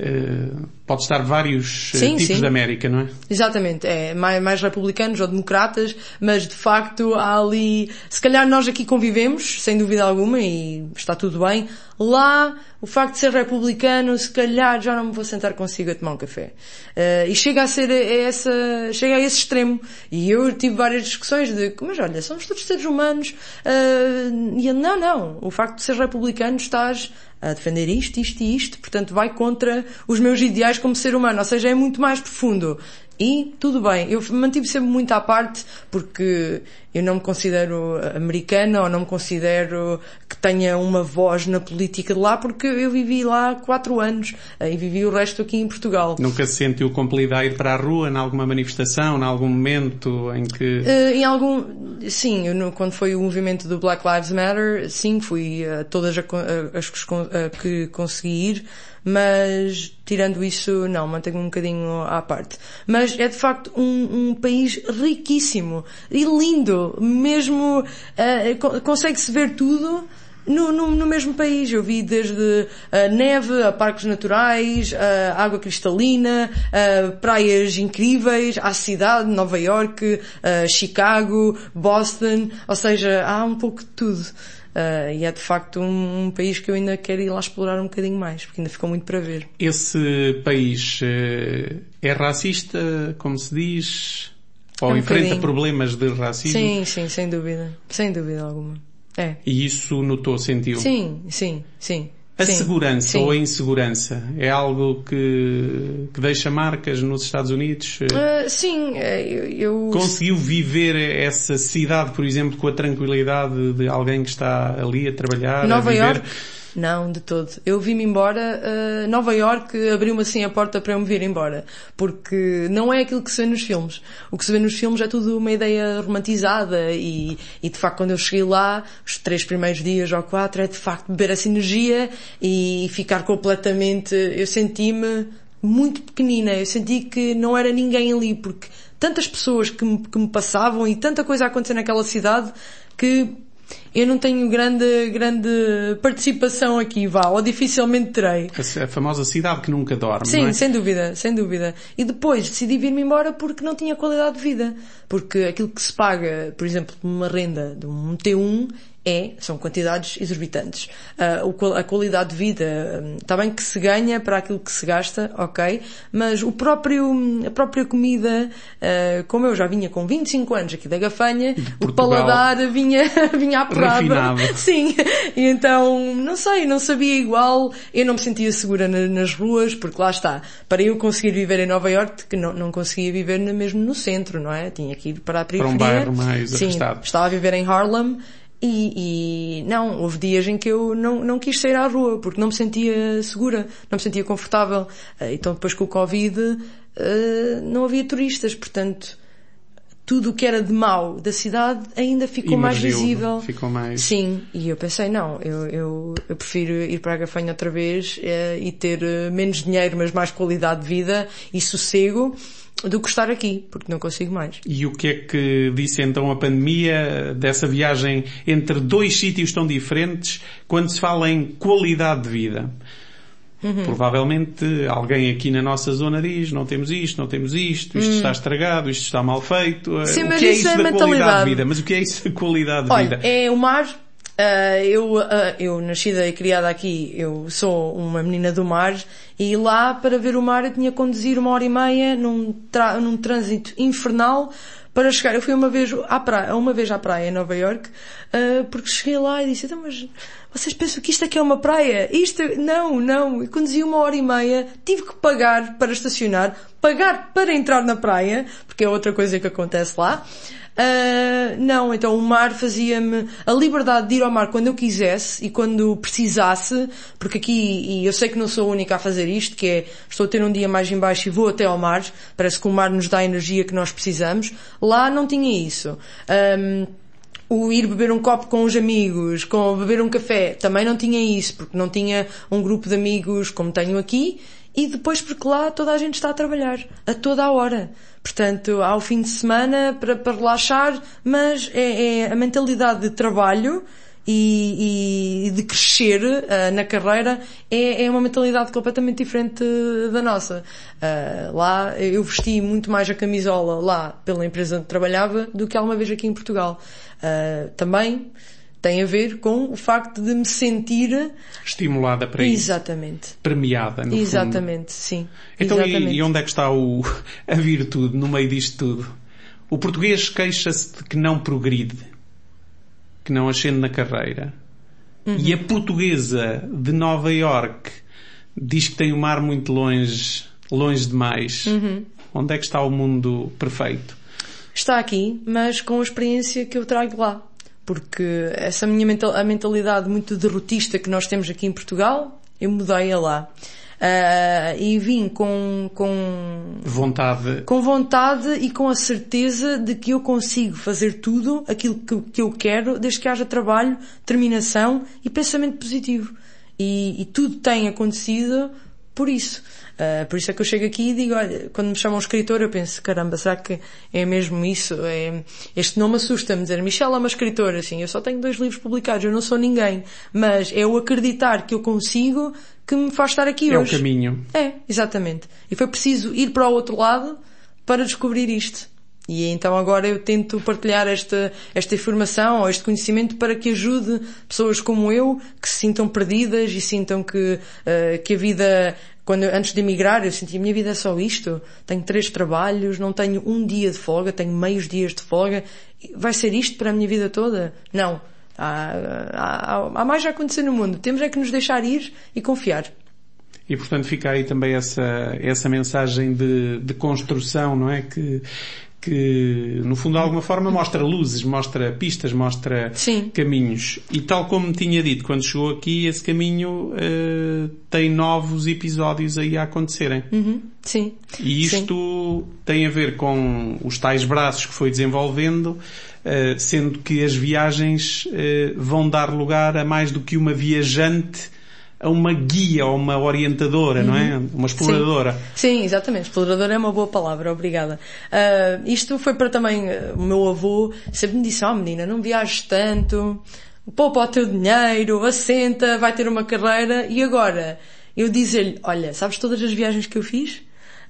pode estar vários sim, tipos sim. de América, não é? Exatamente. É mais, mais republicanos ou democratas, mas de facto há ali, se calhar nós aqui convivemos, sem dúvida alguma, e está tudo bem. Lá, o facto de ser republicano, se calhar já não me vou sentar consigo a tomar um café. Uh, e chega a ser a essa, chega a esse extremo. E eu tive várias discussões de, mas olha, somos todos seres humanos, uh, e ele, não, não, o facto de ser republicano estás a defender isto, isto e isto, portanto vai contra os meus ideais como ser humano, ou seja, é muito mais profundo. E tudo bem, eu mantive sempre muito à parte porque eu não me considero americana ou não me considero que tenha uma voz na política de lá porque eu vivi lá quatro anos e vivi o resto aqui em Portugal. Nunca se sentiu compelida a ir para a rua em alguma manifestação, em algum momento em que... Uh, em algum... Sim, eu, quando foi o movimento do Black Lives Matter, sim, fui a todas as que consegui ir, mas tirando isso, não, mantenho um bocadinho à parte. Mas é de facto um, um país riquíssimo e lindo, mesmo uh, consegue-se ver tudo no, no, no mesmo país. Eu vi desde a neve, a parques naturais, a água cristalina, a praias incríveis, à cidade, Nova York, a Chicago, Boston, ou seja, há um pouco de tudo. Uh, e é de facto um, um país que eu ainda quero ir lá explorar um bocadinho mais, porque ainda ficou muito para ver. Esse país uh, é racista, como se diz? Ou é um enfrenta bocadinho. Problemas de racismo? Sim, sim, sem dúvida. Sem dúvida alguma. É. E isso notou, sentiu? Sim, sim, sim. A sim, segurança sim. ou a insegurança é algo que, que deixa marcas nos Estados Unidos? Uh, sim, eu, eu... Conseguiu viver essa cidade, por exemplo, com a tranquilidade de alguém que está ali a trabalhar, Nova a viver? York? Não, de todo. Eu vim-me embora, uh, Nova York abriu-me assim a porta para eu me vir embora. Porque não é aquilo que se vê nos filmes. O que se vê nos filmes é tudo uma ideia romantizada e, e de facto quando eu cheguei lá, os três primeiros dias ou quatro, é de facto beber essa energia e ficar completamente, eu senti-me muito pequenina. Eu senti que não era ninguém ali porque tantas pessoas que me, que me passavam e tanta coisa a acontecer naquela cidade que eu não tenho grande, grande participação aqui, vá, ou dificilmente terei. A famosa cidade que nunca dorme, Sim, não é? sem dúvida, sem dúvida. E depois decidi vir-me embora porque não tinha qualidade de vida. Porque aquilo que se paga, por exemplo, uma renda de um T um É, são quantidades exorbitantes. Uh, a qualidade de vida, está bem que se ganha para aquilo que se gasta, ok, mas o próprio, a própria comida, uh, como eu já vinha com vinte e cinco anos aqui da Gafanha, o paladar vinha, vinha apurado. Sim, e então, não sei, não sabia igual, eu não me sentia segura na, nas ruas, porque lá está, para eu conseguir viver em Nova Iorque, que não, não conseguia viver mesmo no centro, não é? Tinha que ir para a periferia. Para um bairro mais Sim, afastado. Estava a viver em Harlem. E, e não, houve dias em que eu não, não quis sair à rua, porque não me sentia segura, não me sentia confortável. Então depois com o Covid não havia turistas, portanto tudo o que era de mau da cidade ainda ficou mais visível. Ficou mais... Sim, e eu pensei, não, eu, eu, eu prefiro ir para a Gafanha outra vez e ter menos dinheiro, mas mais qualidade de vida e sossego, do que estar aqui, porque não consigo mais. E o que é que disse então a pandemia dessa viagem entre dois sítios tão diferentes quando se fala em qualidade de vida? Uhum. Provavelmente alguém aqui na nossa zona diz, não temos isto, não temos isto, isto uhum. está estragado, isto está mal feito. Sim, o mas que é isso isso é da mentalidade. Qualidade de vida? Mas o que é isso da qualidade de Olha, vida? É o mar. Uh, eu, uh, eu nascida e criada aqui, eu sou uma menina do mar, e lá para ver o mar eu tinha que conduzir uma hora e meia num, tra- num trânsito infernal para chegar. Eu fui uma vez à praia, uma vez à praia em Nova Iorque, uh, porque cheguei lá e disse, então, mas vocês pensam que isto aqui é uma praia? Isto, não, não. Eu conduzi uma hora e meia, tive que pagar para estacionar, pagar para entrar na praia, porque é outra coisa que acontece lá. Uh, não, então o mar fazia-me a liberdade de ir ao mar quando eu quisesse e quando precisasse, porque aqui, e eu sei que não sou a única a fazer isto, que é, estou a ter um dia mais em baixo e vou até ao mar, parece que o mar nos dá a energia que nós precisamos. Lá não tinha isso. Um, o ir beber um copo com os amigos, com beber um café, também não tinha isso, porque não tinha um grupo de amigos como tenho aqui, e depois porque lá toda a gente está a trabalhar, a toda a hora. Portanto, há o fim de semana para, para relaxar, mas é, é a mentalidade de trabalho e, e de crescer uh, na carreira é, é uma mentalidade completamente diferente da nossa. Uh, lá, eu vesti muito mais a camisola lá pela empresa onde trabalhava do que alguma vez aqui em Portugal. Uh, também tem a ver com o facto de me sentir estimulada para isso. Exatamente. Premiada, no Exatamente, fundo. Sim. Então, Exatamente. E, e onde é que está o, a virtude no meio disto tudo? O português queixa-se de que não progride, que não ascende na carreira. Uhum. E a portuguesa de Nova Iorque diz que tem o mar muito longe, longe demais. Uhum. Onde é que está o mundo perfeito? Está aqui, mas com a experiência que eu trago lá. Porque essa minha mental, a mentalidade muito derrotista que nós temos aqui em Portugal, eu mudei-a lá. Uh, e vim com, com vontade com vontade e com a certeza de que eu consigo fazer tudo aquilo que, que eu quero, desde que haja trabalho, determinação e pensamento positivo. E, e tudo tem acontecido por isso. Uh, por isso é que eu chego aqui e digo, olha, quando me chamam escritor eu penso, caramba, será que é mesmo isso? É, este nome assusta-me, dizer Michelle é uma escritora, assim, eu só tenho dois livros publicados, eu não sou ninguém, mas é o acreditar que eu consigo que me faz estar aqui é hoje. É o caminho. É, exatamente. E foi preciso ir para o outro lado para descobrir isto. E então agora eu tento partilhar esta, esta informação ou este conhecimento para que ajude pessoas como eu que se sintam perdidas e sintam que, uh, que a vida, quando antes de emigrar eu sentia a minha vida é só isto, tenho três trabalhos, não tenho um dia de folga, tenho meios dias de folga, vai ser isto para a minha vida toda? Não. Há, há, há mais a acontecer no mundo, temos é que nos deixar ir e confiar. E portanto fica aí também essa, essa mensagem de, de construção, não é? Que que no fundo de alguma forma mostra luzes, mostra pistas, mostra Sim. caminhos. E tal como me tinha dito quando chegou aqui, esse caminho uh, tem novos episódios aí a acontecerem. Uhum. Sim. E isto Sim. tem a ver com os tais braços que foi desenvolvendo, uh, sendo que as viagens uh, vão dar lugar a mais do que uma viajante, a uma guia ou uma orientadora, uhum. não é? Uma exploradora. Sim. Sim, exatamente. Exploradora é uma boa palavra, obrigada. Uh, isto foi para também, uh, o meu avô sempre me disse, oh menina, não viajes tanto, poupa o teu dinheiro, assenta, vai ter uma carreira. E agora, eu dizer-lhe, olha, sabes todas as viagens que eu fiz?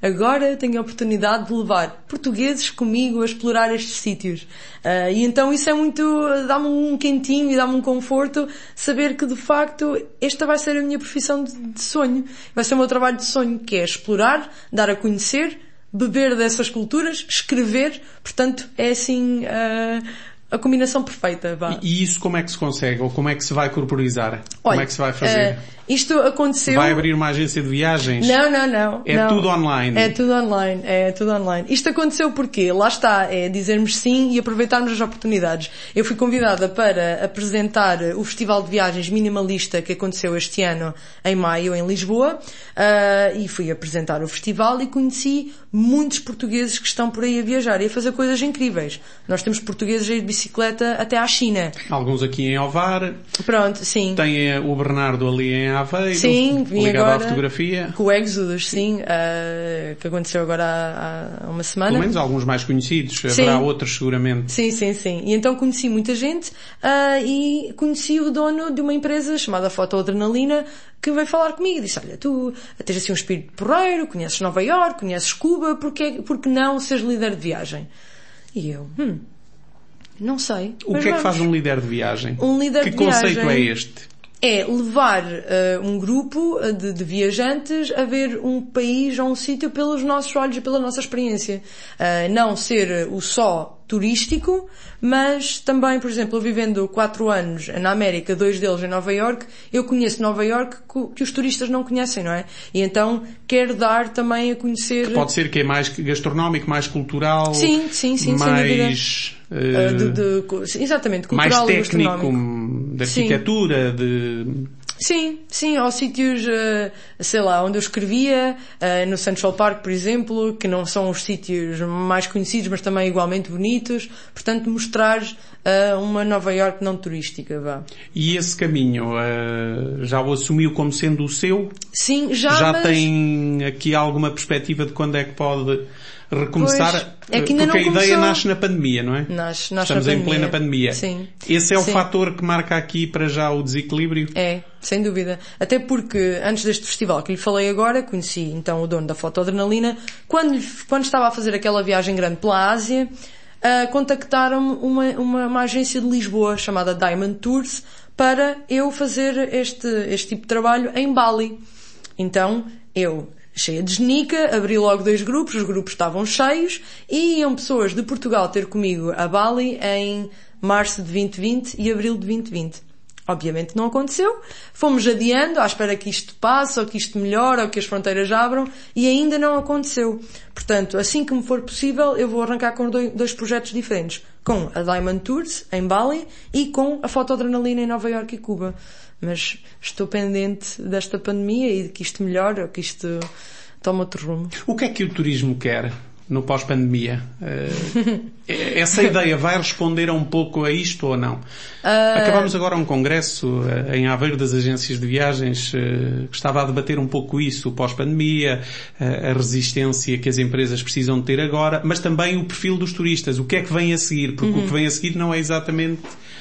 agora tenho a oportunidade de levar portugueses comigo a explorar estes sítios. Uh, e então isso é muito, dá-me um quentinho e dá-me um conforto saber que de facto esta vai ser a minha profissão de, de sonho. Vai ser o meu trabalho de sonho, que é explorar, dar a conhecer, beber dessas culturas, escrever. Portanto, é assim uh, a combinação perfeita. Vá. E, e isso como é que se consegue? Ou como é que se vai corporizar? Olha, como é que se vai fazer? Uh, isto aconteceu... Vai abrir uma agência de viagens? Não, não, não. É não. tudo online? É tudo online, é tudo online. Isto aconteceu porque, lá está, é dizermos sim e aproveitarmos as oportunidades. Eu fui convidada para apresentar o Festival de Viagens Minimalista que aconteceu este ano em maio em Lisboa, uh, e fui apresentar o festival e conheci muitos portugueses que estão por aí a viajar e a fazer coisas incríveis. Nós temos portugueses a ir de bicicleta até à China. Alguns aqui em Ovar. Pronto, sim. Tem o Bernardo ali em Aveiro, sim, vim ligado agora à fotografia. Com o Exodus, sim, uh, que aconteceu agora há, há uma semana. Pelo menos alguns mais conhecidos, sim. Haverá outros seguramente. Sim, sim, sim. E então conheci muita gente uh, e conheci o dono de uma empresa chamada Fotoadrenalina que veio falar comigo e disse, olha, tu tens assim um espírito porreiro, conheces Nova Iorque, conheces Cuba, porque, porque não seres líder de viagem? E eu, hum, não sei. O que é vamos. que faz um líder de viagem? Um líder que de viagem... Que conceito é este? É levar uh, um grupo de, de viajantes a ver um país ou um sítio pelos nossos olhos e pela nossa experiência. Uh, não ser o só turístico, mas também, por exemplo, eu vivendo quatro anos na América, dois deles em Nova Iorque, eu conheço Nova Iorque que os turistas não conhecem, não é? E então quero dar também a conhecer... Que pode ser que é mais gastronómico, mais cultural... Sim, sim, sim, mais... sem dúvida. Uh, de, de, exatamente, cultural mais e técnico, de arquitetura, sim. de... Sim, sim, aos sítios, uh, sei lá, onde eu escrevia, uh, no Central Park, por exemplo, que não são os sítios mais conhecidos, mas também igualmente bonitos. Portanto, mostrar uh, uma Nova Iorque não turística, vá. E esse caminho, uh, já o assumiu como sendo o seu? Sim, já, Já mas... tem aqui alguma perspectiva de quando é que pode recomeçar? Pois, é que ainda porque não a ideia começou. Nasce na pandemia, não é? Nasce, nasce Estamos na em pandemia. plena pandemia. Sim. Esse é o Sim. fator que marca aqui para já o desequilíbrio? É, sem dúvida. Até porque antes deste festival que lhe falei agora, conheci então o dono da Fotoadrenalina. Quando, quando estava a fazer aquela viagem grande pela Ásia, uh, contactaram-me uma, uma, uma agência de Lisboa chamada Diamond Tours para eu fazer este, este tipo de trabalho em Bali. Então, eu... cheia de genica, abri logo dois grupos, os grupos estavam cheios e iam pessoas de Portugal ter comigo a Bali em março de vinte e vinte e abril de vinte e vinte. Obviamente não aconteceu, fomos adiando à espera que isto passe ou que isto melhore ou que as fronteiras abram e ainda não aconteceu. Portanto, assim que me for possível, eu vou arrancar com dois projetos diferentes, com a Diamond Tours em Bali e com a Fotoadrenalina em Nova Iorque e Cuba. Mas estou pendente desta pandemia e de que isto melhore ou que isto tome outro rumo. O que é que o turismo quer no pós-pandemia? Uh, essa ideia vai responder a um pouco a isto ou não? Uh... Acabamos agora um congresso uh, em Aveiro das agências de viagens uh, que estava a debater um pouco isso, o pós-pandemia, uh, a resistência que as empresas precisam de ter agora, mas também o perfil dos turistas. O que é que vem a seguir? Porque uhum. o que vem a seguir não é exatamente...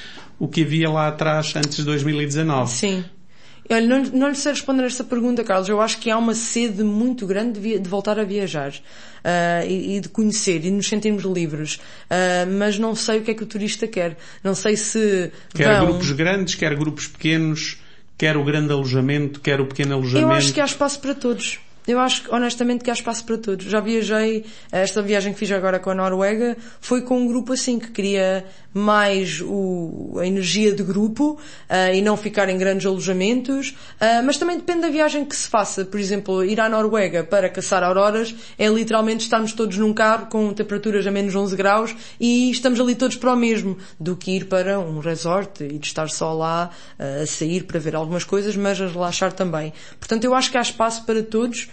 o que havia lá atrás antes de dois mil e dezanove. Sim. Olha, não, não lhe sei responder esta pergunta, Carlos. Eu acho que há uma sede muito grande de, via, de voltar a viajar uh, e, e de conhecer e de nos sentirmos livres. Uh, mas não sei o que é que o turista quer. Não sei se Quer vão... grupos grandes, quer grupos pequenos, quer o grande alojamento, quer o pequeno alojamento. Eu acho que há espaço para todos. Eu acho, honestamente, que há espaço para todos. Já viajei, esta viagem que fiz agora com a Noruega, foi com um grupo assim, que queria mais o, a energia de grupo, uh, e não ficar em grandes alojamentos, uh, mas também depende da viagem que se faça. Por exemplo, ir à Noruega para caçar auroras é literalmente estarmos todos num carro com temperaturas a menos onze graus e estamos ali todos para o mesmo, do que ir para um resort e de estar só lá uh, a sair para ver algumas coisas, mas a relaxar também. Portanto, eu acho que há espaço para todos.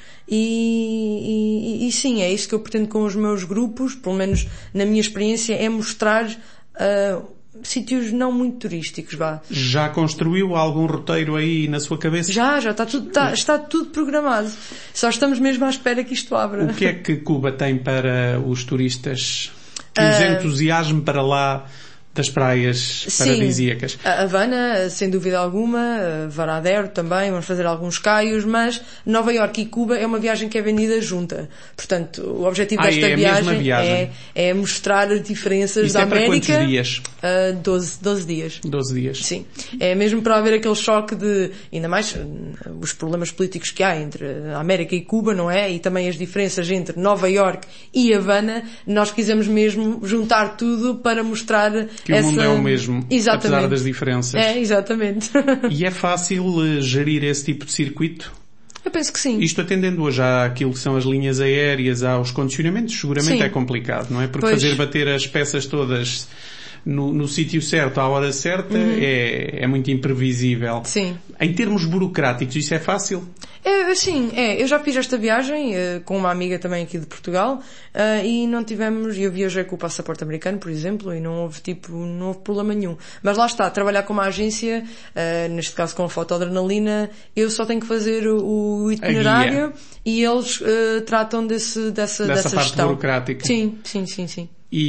E, e, e sim, é isso que eu pretendo com os meus grupos, pelo menos na minha experiência, é mostrar uh, sítios não muito turísticos, vá. Já construiu algum roteiro aí na sua cabeça? Já, já está tudo, está, está tudo programado. Só estamos mesmo à espera que isto abra. O que é que Cuba tem para os turistas que os uh... entusiasme para lá das praias paradisíacas. Sim, a Havana, sem dúvida alguma, Varadero também, vamos fazer alguns caios, mas Nova Iorque e Cuba é uma viagem que é vendida junta. Portanto, o objetivo ah, desta é viagem, viagem é, é mostrar as diferenças Isso da é América. Para quantos dias? Uh, doze, doze dias. doze dias. Sim. É mesmo para haver aquele choque de, ainda mais os problemas políticos que há entre a América e Cuba, não é? E também as diferenças entre Nova Iorque e Havana, nós quisemos mesmo juntar tudo para mostrar que essa... o mundo é o mesmo, exatamente, apesar das diferenças. É, exatamente. E é fácil gerir esse tipo de circuito? Eu penso que sim. Isto atendendo hoje àquilo que são as linhas aéreas, aos condicionamentos, seguramente sim. É complicado, não é? Porque pois. Fazer bater as peças todas no, no sítio certo, à hora certa, uhum. é, é muito imprevisível. Sim. Em termos burocráticos, isso é fácil? É, sim, é. Eu já fiz esta viagem uh, com uma amiga também aqui de Portugal uh, e não tivemos, eu viajei com o passaporte americano, por exemplo, e não houve tipo, não houve problema nenhum. Mas lá está, trabalhar com uma agência, uh, neste caso com a fotoadrenalina, eu só tenho que fazer o, o itinerário e eles uh, tratam desse, dessa, dessa dessa parte gestão. burocrática. Sim, sim, sim, sim.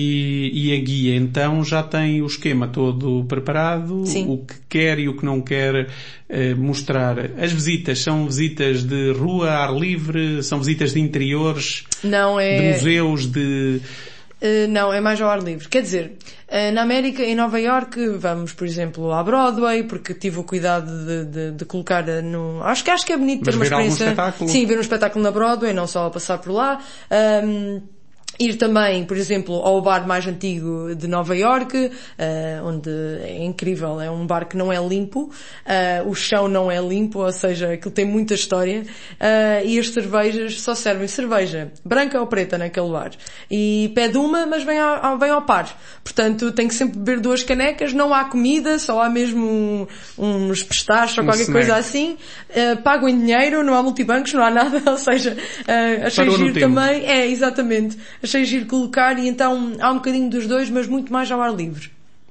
E, e a guia então já tem o esquema todo preparado, Sim. O que quer e o que não quer eh, mostrar. As visitas são visitas de rua, ar livre, são visitas de interiores, não é... de museus, de... Uh, não, é mais ao ar livre. Quer dizer, uh, na América, em Nova Iorque, vamos, por exemplo, à Broadway, porque tive o cuidado de, de, de colocar no... Acho que, acho que é bonito ter Mas uma ver experiência... algum espetáculo? Sim, ver um espetáculo na Broadway, não só a passar por lá. Um... Ir também, por exemplo, ao bar mais antigo de Nova Iorque, uh, onde é incrível, é um bar que não é limpo, uh, o chão não é limpo, ou seja, aquilo tem muita história, uh, e as cervejas só servem cerveja branca ou preta naquele bar. E pede uma, mas vem ao, vem ao par. Portanto, tem que sempre beber duas canecas, não há comida, só há mesmo uns pistachos ou um qualquer snack. Coisa assim, uh, pagam em dinheiro, não há multibancos, não há nada, ou seja, uh, achei Parou giro também, é, exatamente. Achei giro colocar e então há um bocadinho dos dois, mas muito mais ao ar livre.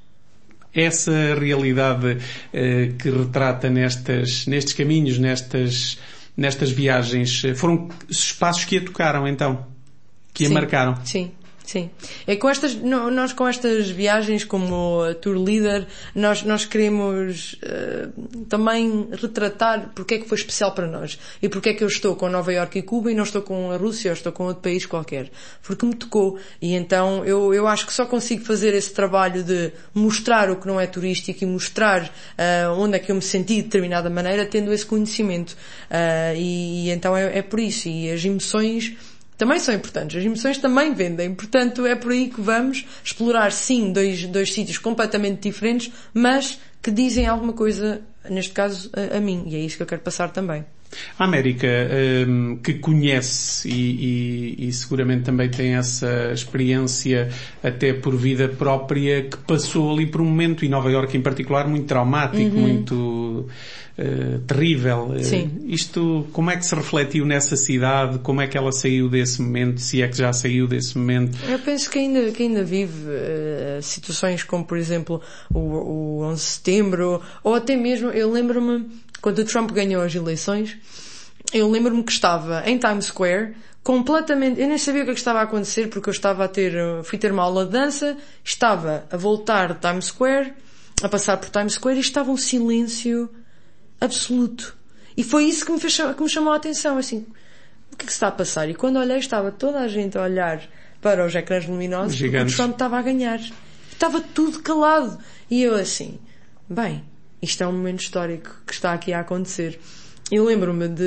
Essa realidade eh, que retrata nestas, nestes caminhos, nestas, nestas viagens, foram espaços que a tocaram então? Que a sim, marcaram? Sim. Sim. É com estas, nós com estas viagens como tour leader, nós, nós queremos uh, também retratar porque é que foi especial para nós e porque é que eu estou com Nova Iorque e Cuba e não estou com a Rússia ou estou com outro país qualquer. Porque me tocou. E então eu, eu acho que só consigo fazer esse trabalho de mostrar o que não é turístico e mostrar uh, onde é que eu me senti de determinada maneira tendo esse conhecimento. Uh, e, e então é, é por isso. E as emoções também são importantes. As emoções também vendem. Portanto, é por aí que vamos explorar, sim, dois, dois sítios completamente diferentes, mas que dizem alguma coisa, neste caso, a, a mim. E é isso que eu quero passar também. A América, um, que conhece e, e, e seguramente também tem essa experiência até por vida própria, que passou ali por um momento, e Nova Iorque em particular, muito traumático, uhum. muito uh, terrível. Sim. Isto, como é que se refletiu nessa cidade? Como é que ela saiu desse momento? Se é que já saiu desse momento? Eu penso que ainda, que ainda vive uh, situações como, por exemplo, o, o onze de setembro, ou até mesmo, eu lembro-me, quando o Trump ganhou as eleições, eu lembro-me que estava em Times Square, completamente, eu nem sabia o que, é que estava a acontecer, porque eu estava a ter, fui ter uma aula de dança, estava a voltar de Times Square, a passar por Times Square, e estava um silêncio absoluto. E foi isso que me, fez, que me chamou a atenção, assim, o que é que se está a passar? E quando olhei, estava toda a gente a olhar para os ecrãs luminosos, porque o Trump estava a ganhar. Estava tudo calado. E eu assim, bem, isto é um momento histórico que está aqui a acontecer. Eu lembro-me de...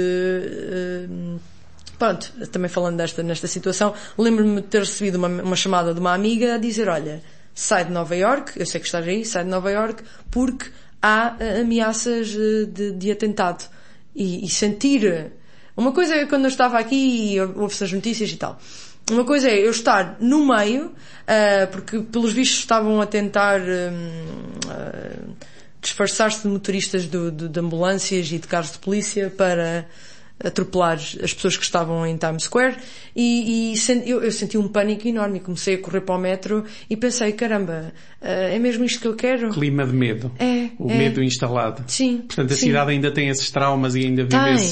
Uh, pronto, também falando desta, nesta situação, lembro-me de ter recebido uma, uma chamada de uma amiga a dizer, olha, sai de Nova Iorque, eu sei que estás aí, sai de Nova Iorque, porque há uh, ameaças de, de atentado. E, e sentir... Uma coisa é quando eu estava aqui e ouve-se as notícias e tal. Uma coisa é eu estar no meio, uh, porque pelos vistos estavam a tentar... Um, uh, disfarçar-se de motoristas do, do, de ambulâncias e de carros de polícia para atropelar as pessoas que estavam em Times Square e, e senti, eu, eu senti um pânico enorme. Comecei a correr para o metro e pensei, caramba, é mesmo isto que eu quero? Clima de medo. É. O é. medo instalado. Sim. Portanto, a sim. cidade ainda tem esses traumas e ainda vive tem, esses...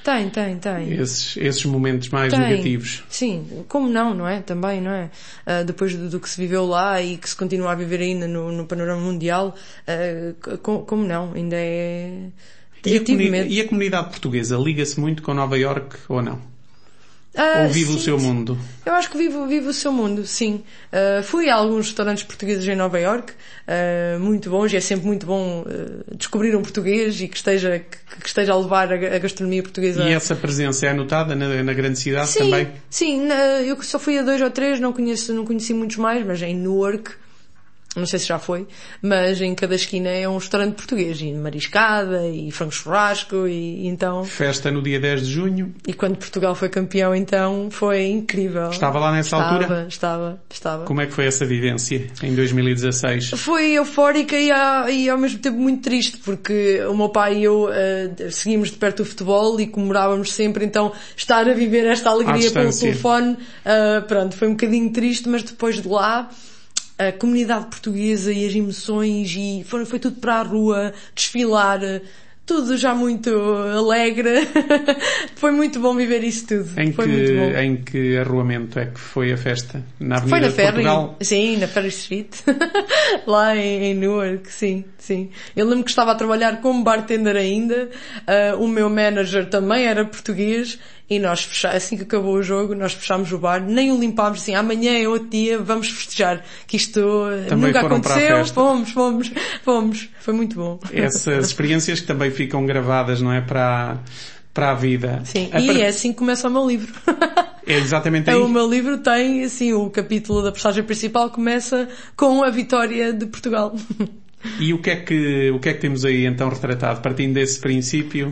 Tem, tem, tem. Esses, esses momentos mais tem. negativos. Sim, como não, não é? Também, não é? Uh, depois do, do que se viveu lá e que se continua a viver ainda no, no panorama mundial, uh, como, como não? Ainda é... E a, comuni- e a comunidade portuguesa liga-se muito com Nova Iorque ou não? Uh, Ou vive sim, o seu mundo? Eu acho que vivo, vivo o seu mundo, sim. Uh, fui a alguns restaurantes portugueses em Nova Iorque, uh, muito bons, e é sempre muito bom uh, descobrir um português e que esteja, que, que esteja a levar a, a gastronomia portuguesa. E essa presença é notada na, na grande cidade sim, também? Sim, na, eu só fui a dois ou três, não conheço, não conheci muitos mais, mas em Newark, não sei se já foi, mas em cada esquina é um restaurante português, e mariscada, e frango churrasco, e, e então... Festa no dia dez de junho. E quando Portugal foi campeão, então, foi incrível. Estava lá nessa estava, altura? Estava, estava. Como é que foi essa vivência em dois mil e dezasseis? Foi eufórica e, a, e ao mesmo tempo muito triste, porque o meu pai e eu uh, seguimos de perto o futebol e comemorávamos sempre, então estar a viver esta alegria pelo telefone, uh, pronto, foi um bocadinho triste, mas depois de lá... a comunidade portuguesa e as emoções e foi, foi tudo para a rua, desfilar, tudo já muito alegre. Foi muito bom viver isso tudo. Em foi que, muito bom. Em que arruamento é que foi a festa? Na Avenida foi na de Ferry, Portugal? Sim, na Ferry Street. Lá em, em Newark, sim, sim. Eu lembro que estava a trabalhar como bartender ainda. Uh, o meu manager também era português. E nós fechámos, assim que acabou o jogo, nós fechámos o bar, nem o limpámos, assim, amanhã é outro dia, vamos festejar, que isto também nunca aconteceu, fomos, fomos, fomos, foi muito bom. Essas experiências que também ficam gravadas, não é, para, para a vida. Sim, a e part... é assim que começa o meu livro. É exatamente aí. O meu livro tem, assim, o capítulo da personagem principal começa com a vitória de Portugal. E o que é que, o que é que temos aí então retratado? Partindo desse princípio?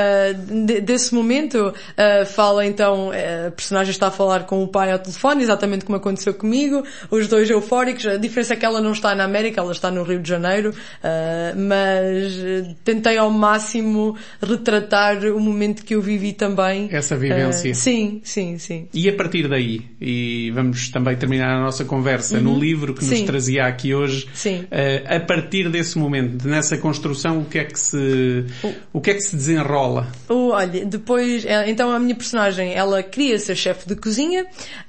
Uh, de, desse momento, uh, fala então, uh, a personagem está a falar com o pai ao telefone, exatamente como aconteceu comigo, os dois eufóricos. A diferença é que ela não está na América, ela está no Rio de Janeiro, uh, mas tentei ao máximo retratar o momento que eu vivi também. Essa vivência. Uh, sim, sim, sim. E a partir daí, e vamos também terminar a nossa conversa uhum. no livro que nos sim. trazia aqui hoje, sim. Uh, a partir desse momento, nessa construção, o que é que se, o que é que se desenrola? Oh, olha, depois, então a minha personagem, ela queria ser chefe de cozinha,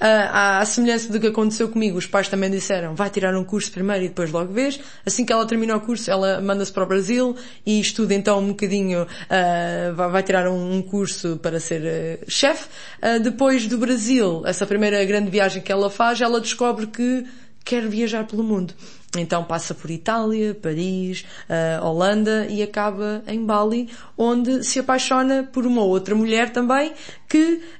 à, à semelhança do que aconteceu comigo, os pais também disseram, vai tirar um curso primeiro e depois logo vês. Assim que ela termina o curso, ela manda-se para o Brasil e estuda então um bocadinho, uh, vai, vai tirar um, um curso para ser uh, chefe. Uh, depois do Brasil, essa primeira grande viagem que ela faz, ela descobre que quer viajar pelo mundo. Então passa por Itália, Paris, uh, Holanda e acaba em Bali, onde se apaixona por uma outra mulher também que uh,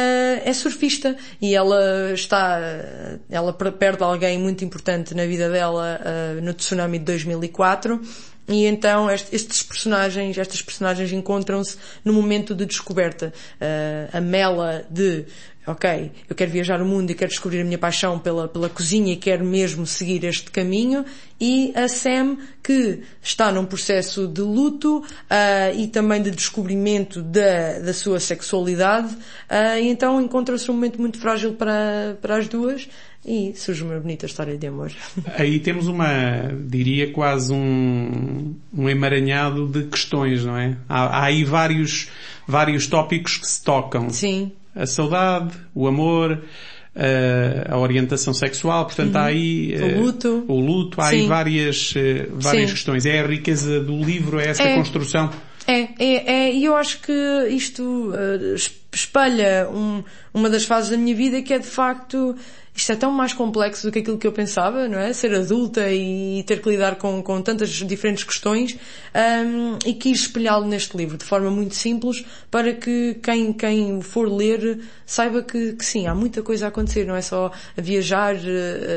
é surfista e ela está, ela perde alguém muito importante na vida dela uh, no tsunami de dois mil e quatro. E então estes personagens, estas personagens encontram-se no momento de descoberta. Uh, a Mela de ok, eu quero viajar o mundo e quero descobrir a minha paixão pela, pela cozinha e quero mesmo seguir este caminho, e a Sam que está num processo de luto uh, e também de descobrimento da, da sua sexualidade, uh, e então encontra-se um momento muito frágil para, para as duas e surge uma bonita história de amor. Aí temos uma, diria quase um, um emaranhado de questões, não é? Há, há aí vários, vários tópicos que se tocam. Sim. A saudade, o amor, a, a orientação sexual, portanto uhum. há aí o luto, o luto há Sim. aí várias, várias Sim. questões. É a riqueza do livro, é essa é, construção. É, é, é, e eu acho que isto uh, espelha um, uma das fases da minha vida que é de facto, isto é tão mais complexo do que aquilo que eu pensava, não é? Ser adulta e ter que lidar com, com tantas diferentes questões, um, e quis espelhá-lo neste livro de forma muito simples para que quem, quem for ler saiba que, que sim, há muita coisa a acontecer, não é só viajar uh,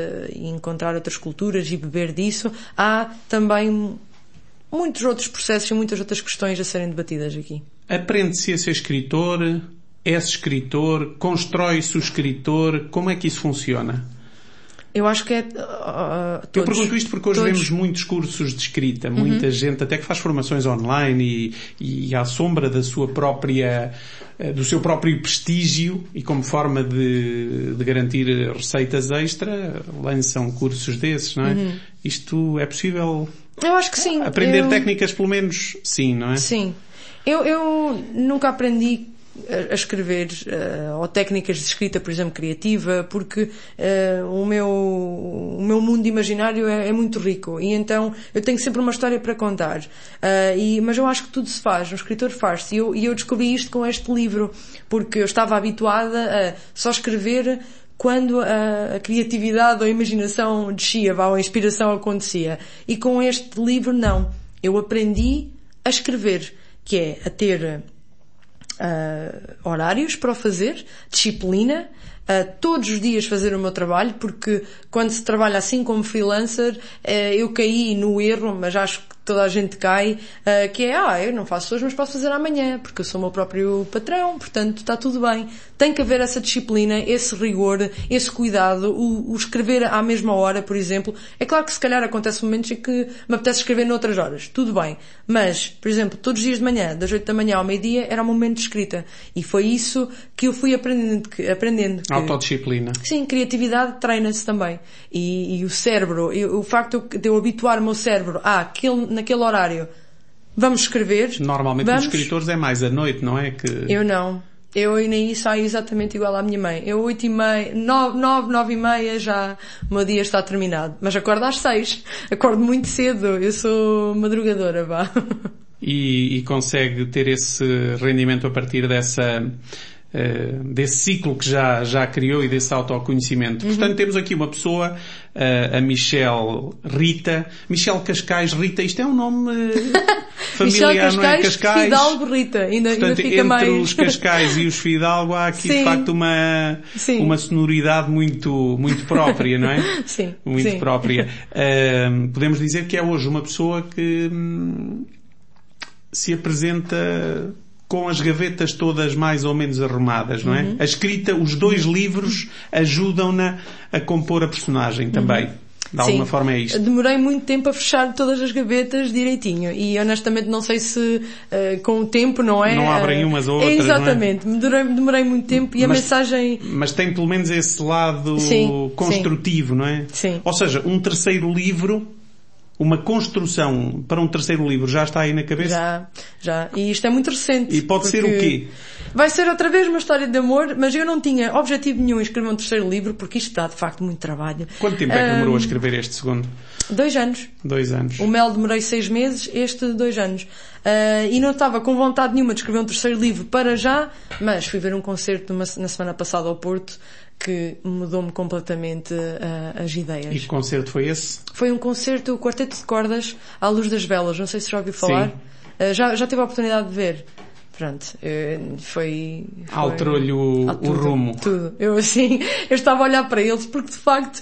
e encontrar outras culturas e beber disso, há também muitos outros processos e muitas outras questões a serem debatidas aqui. Aprende-se a ser escritor, és escritor, constrói-se o escritor, como é que isso funciona? Eu acho que é... Uh, todos, eu pergunto isto porque hoje todos. vemos muitos cursos de escrita, muita uhum. gente até que faz formações online e, e à sombra da sua própria, do seu próprio prestígio e como forma de, de garantir receitas extra, lançam cursos desses, não é? Uhum. Isto é possível? Eu acho que sim. Aprender eu... técnicas pelo menos, sim, não é? Sim. Eu, eu nunca aprendi a, a escrever, uh, ou técnicas de escrita, por exemplo, criativa, porque uh, o meu, o meu mundo imaginário é, é muito rico, e então eu tenho sempre uma história para contar. Uh, e, mas eu acho que tudo se faz, um escritor faz-se, e eu, e eu descobri isto com este livro, porque eu estava habituada a só escrever quando a, a criatividade ou a imaginação descia, ou a inspiração acontecia. E com este livro, não. Eu aprendi a escrever, que é a ter uh, horários para o fazer, disciplina, uh, todos os dias fazer o meu trabalho, porque quando se trabalha assim como freelancer, uh, eu caí no erro, mas acho que toda a gente cai, uh, que é, ah, eu não faço hoje, mas posso fazer amanhã, porque eu sou o meu próprio patrão, portanto está tudo bem. Tem que haver essa disciplina, esse rigor, esse cuidado, o, o escrever à mesma hora, por exemplo. É claro que se calhar acontece momentos em que me apetece escrever noutras horas, tudo bem. Mas, por exemplo, todos os dias de manhã, das oito da manhã ao meio-dia, era um momento de escrita. E foi isso que eu fui aprendendo. Que, aprendendo que, autodisciplina. Sim, criatividade treina-se também. E, e o cérebro, e o facto de eu habituar o meu cérebro a aquele, naquele horário, vamos escrever. Normalmente vamos... os escritores é mais à noite, não é? Que... Eu não. Eu e nem saio exatamente igual à minha mãe. Eu oito e meia, nove, nove, nove e meia já o meu dia está terminado. Mas acordo às seis. Acordo muito cedo. Eu sou madrugadora, vá. E, e consegue ter esse rendimento a partir dessa... Uh, desse ciclo que já, já criou e desse autoconhecimento. Uhum. Portanto, temos aqui uma pessoa, uh, a Michelle Rita. Michelle Cascais Rita, isto é um nome familiar, Cascais, não é? Cascais. Fidalgo Rita, ainda, Portanto, ainda fica entre mais... os Cascais e os Fidalgo há aqui sim. de facto uma, uma sonoridade muito, muito própria, não é? Sim. Muito sim. própria. Uh, podemos dizer que é hoje uma pessoa que hum, se apresenta com as gavetas todas mais ou menos arrumadas, não é? Uhum. A escrita, os dois livros ajudam-na a compor a personagem também. Uhum. De alguma Sim. forma é isto. Demorei muito tempo a fechar todas as gavetas direitinho e honestamente não sei se uh, com o tempo, não é? Não abrem uh, umas ou outras, exatamente. não é? Demorei, demorei muito tempo e mas, a mensagem... Mas tem pelo menos esse lado sim, construtivo, sim. não é? Sim. Ou seja, um terceiro livro... Uma construção para um terceiro livro já está aí na cabeça? Já, já. E isto é muito recente. E pode ser o quê? Vai ser outra vez uma história de amor, mas eu não tinha objetivo nenhum em escrever um terceiro livro, porque isto dá de facto muito trabalho. Quanto tempo é que demorou um, a escrever este segundo? Dois anos. Dois anos. O Mel demorei seis meses, este dois anos. Uh, e não estava com vontade nenhuma de escrever um terceiro livro para já, mas fui ver um concerto numa, na semana passada ao Porto, que mudou-me completamente uh, as ideias. E que concerto foi esse? Foi um concerto, o Quarteto de Cordas, à luz das velas. Não sei se já ouviu falar. Uh, já, já tive a oportunidade de ver. Pronto, uh, foi... foi... Alterou-lhe o, ah, tudo, o rumo. Tudo. Eu assim, eu estava a olhar para eles porque de facto...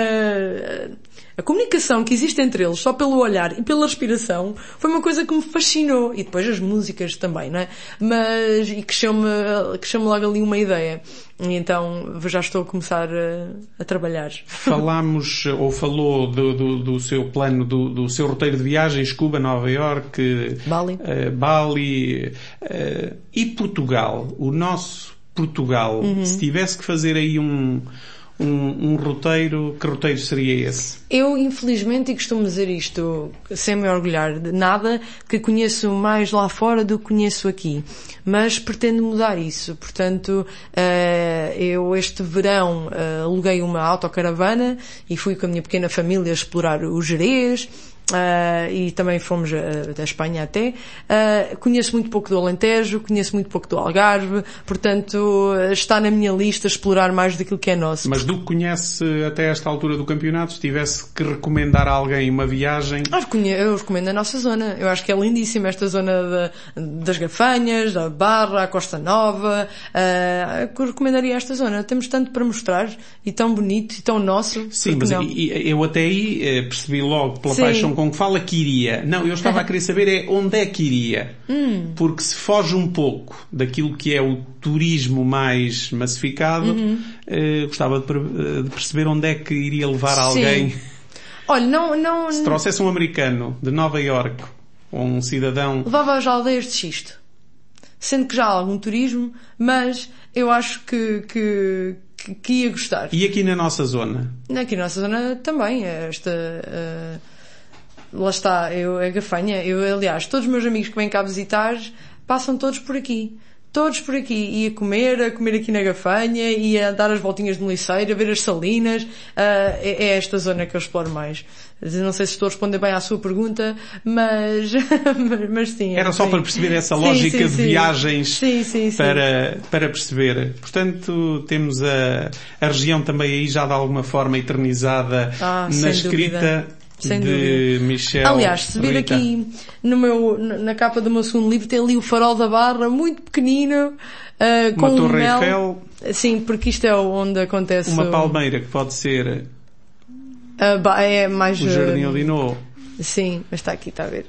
Uh, a comunicação que existe entre eles, só pelo olhar e pela respiração, foi uma coisa que me fascinou. E depois as músicas também, não é? Mas, e cresceu-me, cresceu-me logo ali uma ideia. E então já estou a começar a, a trabalhar. Falámos, ou falou do, do, do seu plano, do, do seu roteiro de viagens, Cuba, Nova Iorque, Bali, uh, Bali uh, e Portugal. O nosso Portugal, uhum. Se tivesse que fazer aí um... Um, um roteiro, que roteiro seria esse? Eu, infelizmente, e costumo dizer isto sem me orgulhar de nada, que conheço mais lá fora do que conheço aqui. Mas pretendo mudar isso. Portanto, uh, eu este verão uh, aluguei uma autocaravana e fui com a minha pequena família explorar o Gerês. Uh, e também fomos uh, da Espanha até. Uh, conheço muito pouco do Alentejo, conheço muito pouco do Algarve, portanto está na minha lista explorar mais daquilo que é nosso. Mas do que conhece até esta altura do campeonato, se tivesse que recomendar a alguém uma viagem... Eu recomendo a nossa zona. Eu acho que é lindíssima esta zona de, das Gafanhas, da Barra, a Costa Nova. Uh, eu recomendaria esta zona. Temos tanto para mostrar e tão bonito e tão nosso. Sim, mas e, eu até aí percebi logo pela Sim. paixão com que fala que iria. Não, eu estava a querer saber é onde é que iria. Hum. Porque se foge um pouco daquilo que é o turismo mais massificado, uhum. eh, gostava de, de perceber onde é que iria levar alguém. Sim. Olha, não, não... Se trouxesse um americano de Nova Iorque, ou um cidadão... Levava às aldeias de xisto. Sendo que já há algum turismo, mas eu acho que... que... Que, que ia gostar. E aqui na nossa zona? Aqui na nossa zona também. Esta... Uh... Lá está, eu, a Gafanha, eu, aliás, todos os meus amigos que vêm cá visitar passam todos por aqui. Todos por aqui. Ia comer, a comer aqui na Gafanha, ia dar as voltinhas de Meliceira, ver as salinas. Uh, é, é esta zona que eu exploro mais. Não sei se estou a responder bem à sua pergunta, mas, mas sim. Era só sim. para perceber essa sim, lógica sim, de sim. viagens sim, sim, sim. Para, para perceber. Portanto, temos a, a região também aí já de alguma forma eternizada ah, na escrita Sem de dúvida. Michel. Aliás, se vir Rita. aqui no meu, na capa do meu segundo livro, tem ali o Farol da Barra, muito pequenino, uh, com uma um torre mel. Eiffel. Sim, porque isto é onde acontece... Uma o... palmeira que pode ser Uh, é mais... o Jardim uh, Linot. Sim, mas está aqui, está a ver.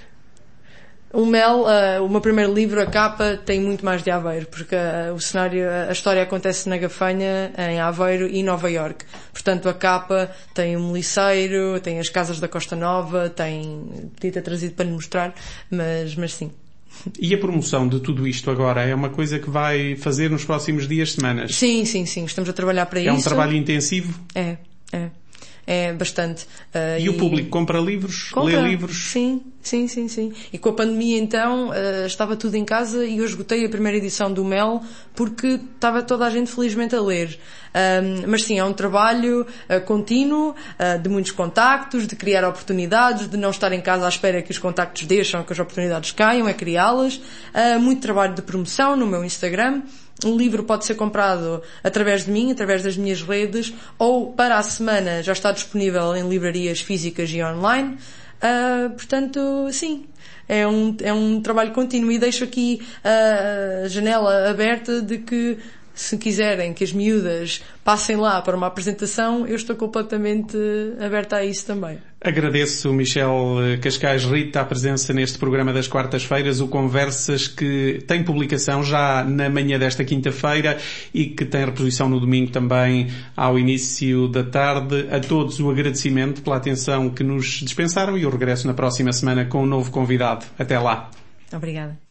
O Mel, uh, o meu primeiro livro, a capa, tem muito mais de Aveiro, porque uh, o cenário, a história acontece na Gafanha, em Aveiro e Nova Iorque. Portanto, a capa tem o Meliceiro, tem as casas da Costa Nova, tem... Podia ter trazido para lhe mostrar, mas, mas sim. E a promoção de tudo isto agora é uma coisa que vai fazer nos próximos dias, semanas? Sim, sim, sim. Estamos a trabalhar para é isso. É um trabalho intensivo? É, é. É bastante. Uh, e, e o público compra livros? Compra. Lê livros? Sim, sim, sim, sim. E com a pandemia então, uh, estava tudo em casa e eu esgotei a primeira edição do Mel porque estava toda a gente felizmente a ler. Um, mas sim, é um trabalho uh, contínuo, uh, de muitos contactos, de criar oportunidades, de não estar em casa à espera que os contactos deixam, que as oportunidades caiam, é criá-las. Uh, muito trabalho de promoção no meu Instagram. O livro pode ser comprado através de mim, através das minhas redes, ou para a semana já está disponível em livrarias físicas e online. Uh, portanto, sim, é um, é um trabalho contínuo e deixo aqui a janela aberta de que, se quiserem que as miúdas passem lá para uma apresentação, eu estou completamente aberta a isso também. Agradeço, Michel Cascais Rita, a presença neste programa das quartas-feiras, o Conversas, que tem publicação já na manhã desta quinta-feira e que tem reposição no domingo também ao início da tarde. A todos o agradecimento pela atenção que nos dispensaram e o regresso na próxima semana com um novo convidado. Até lá. Obrigada.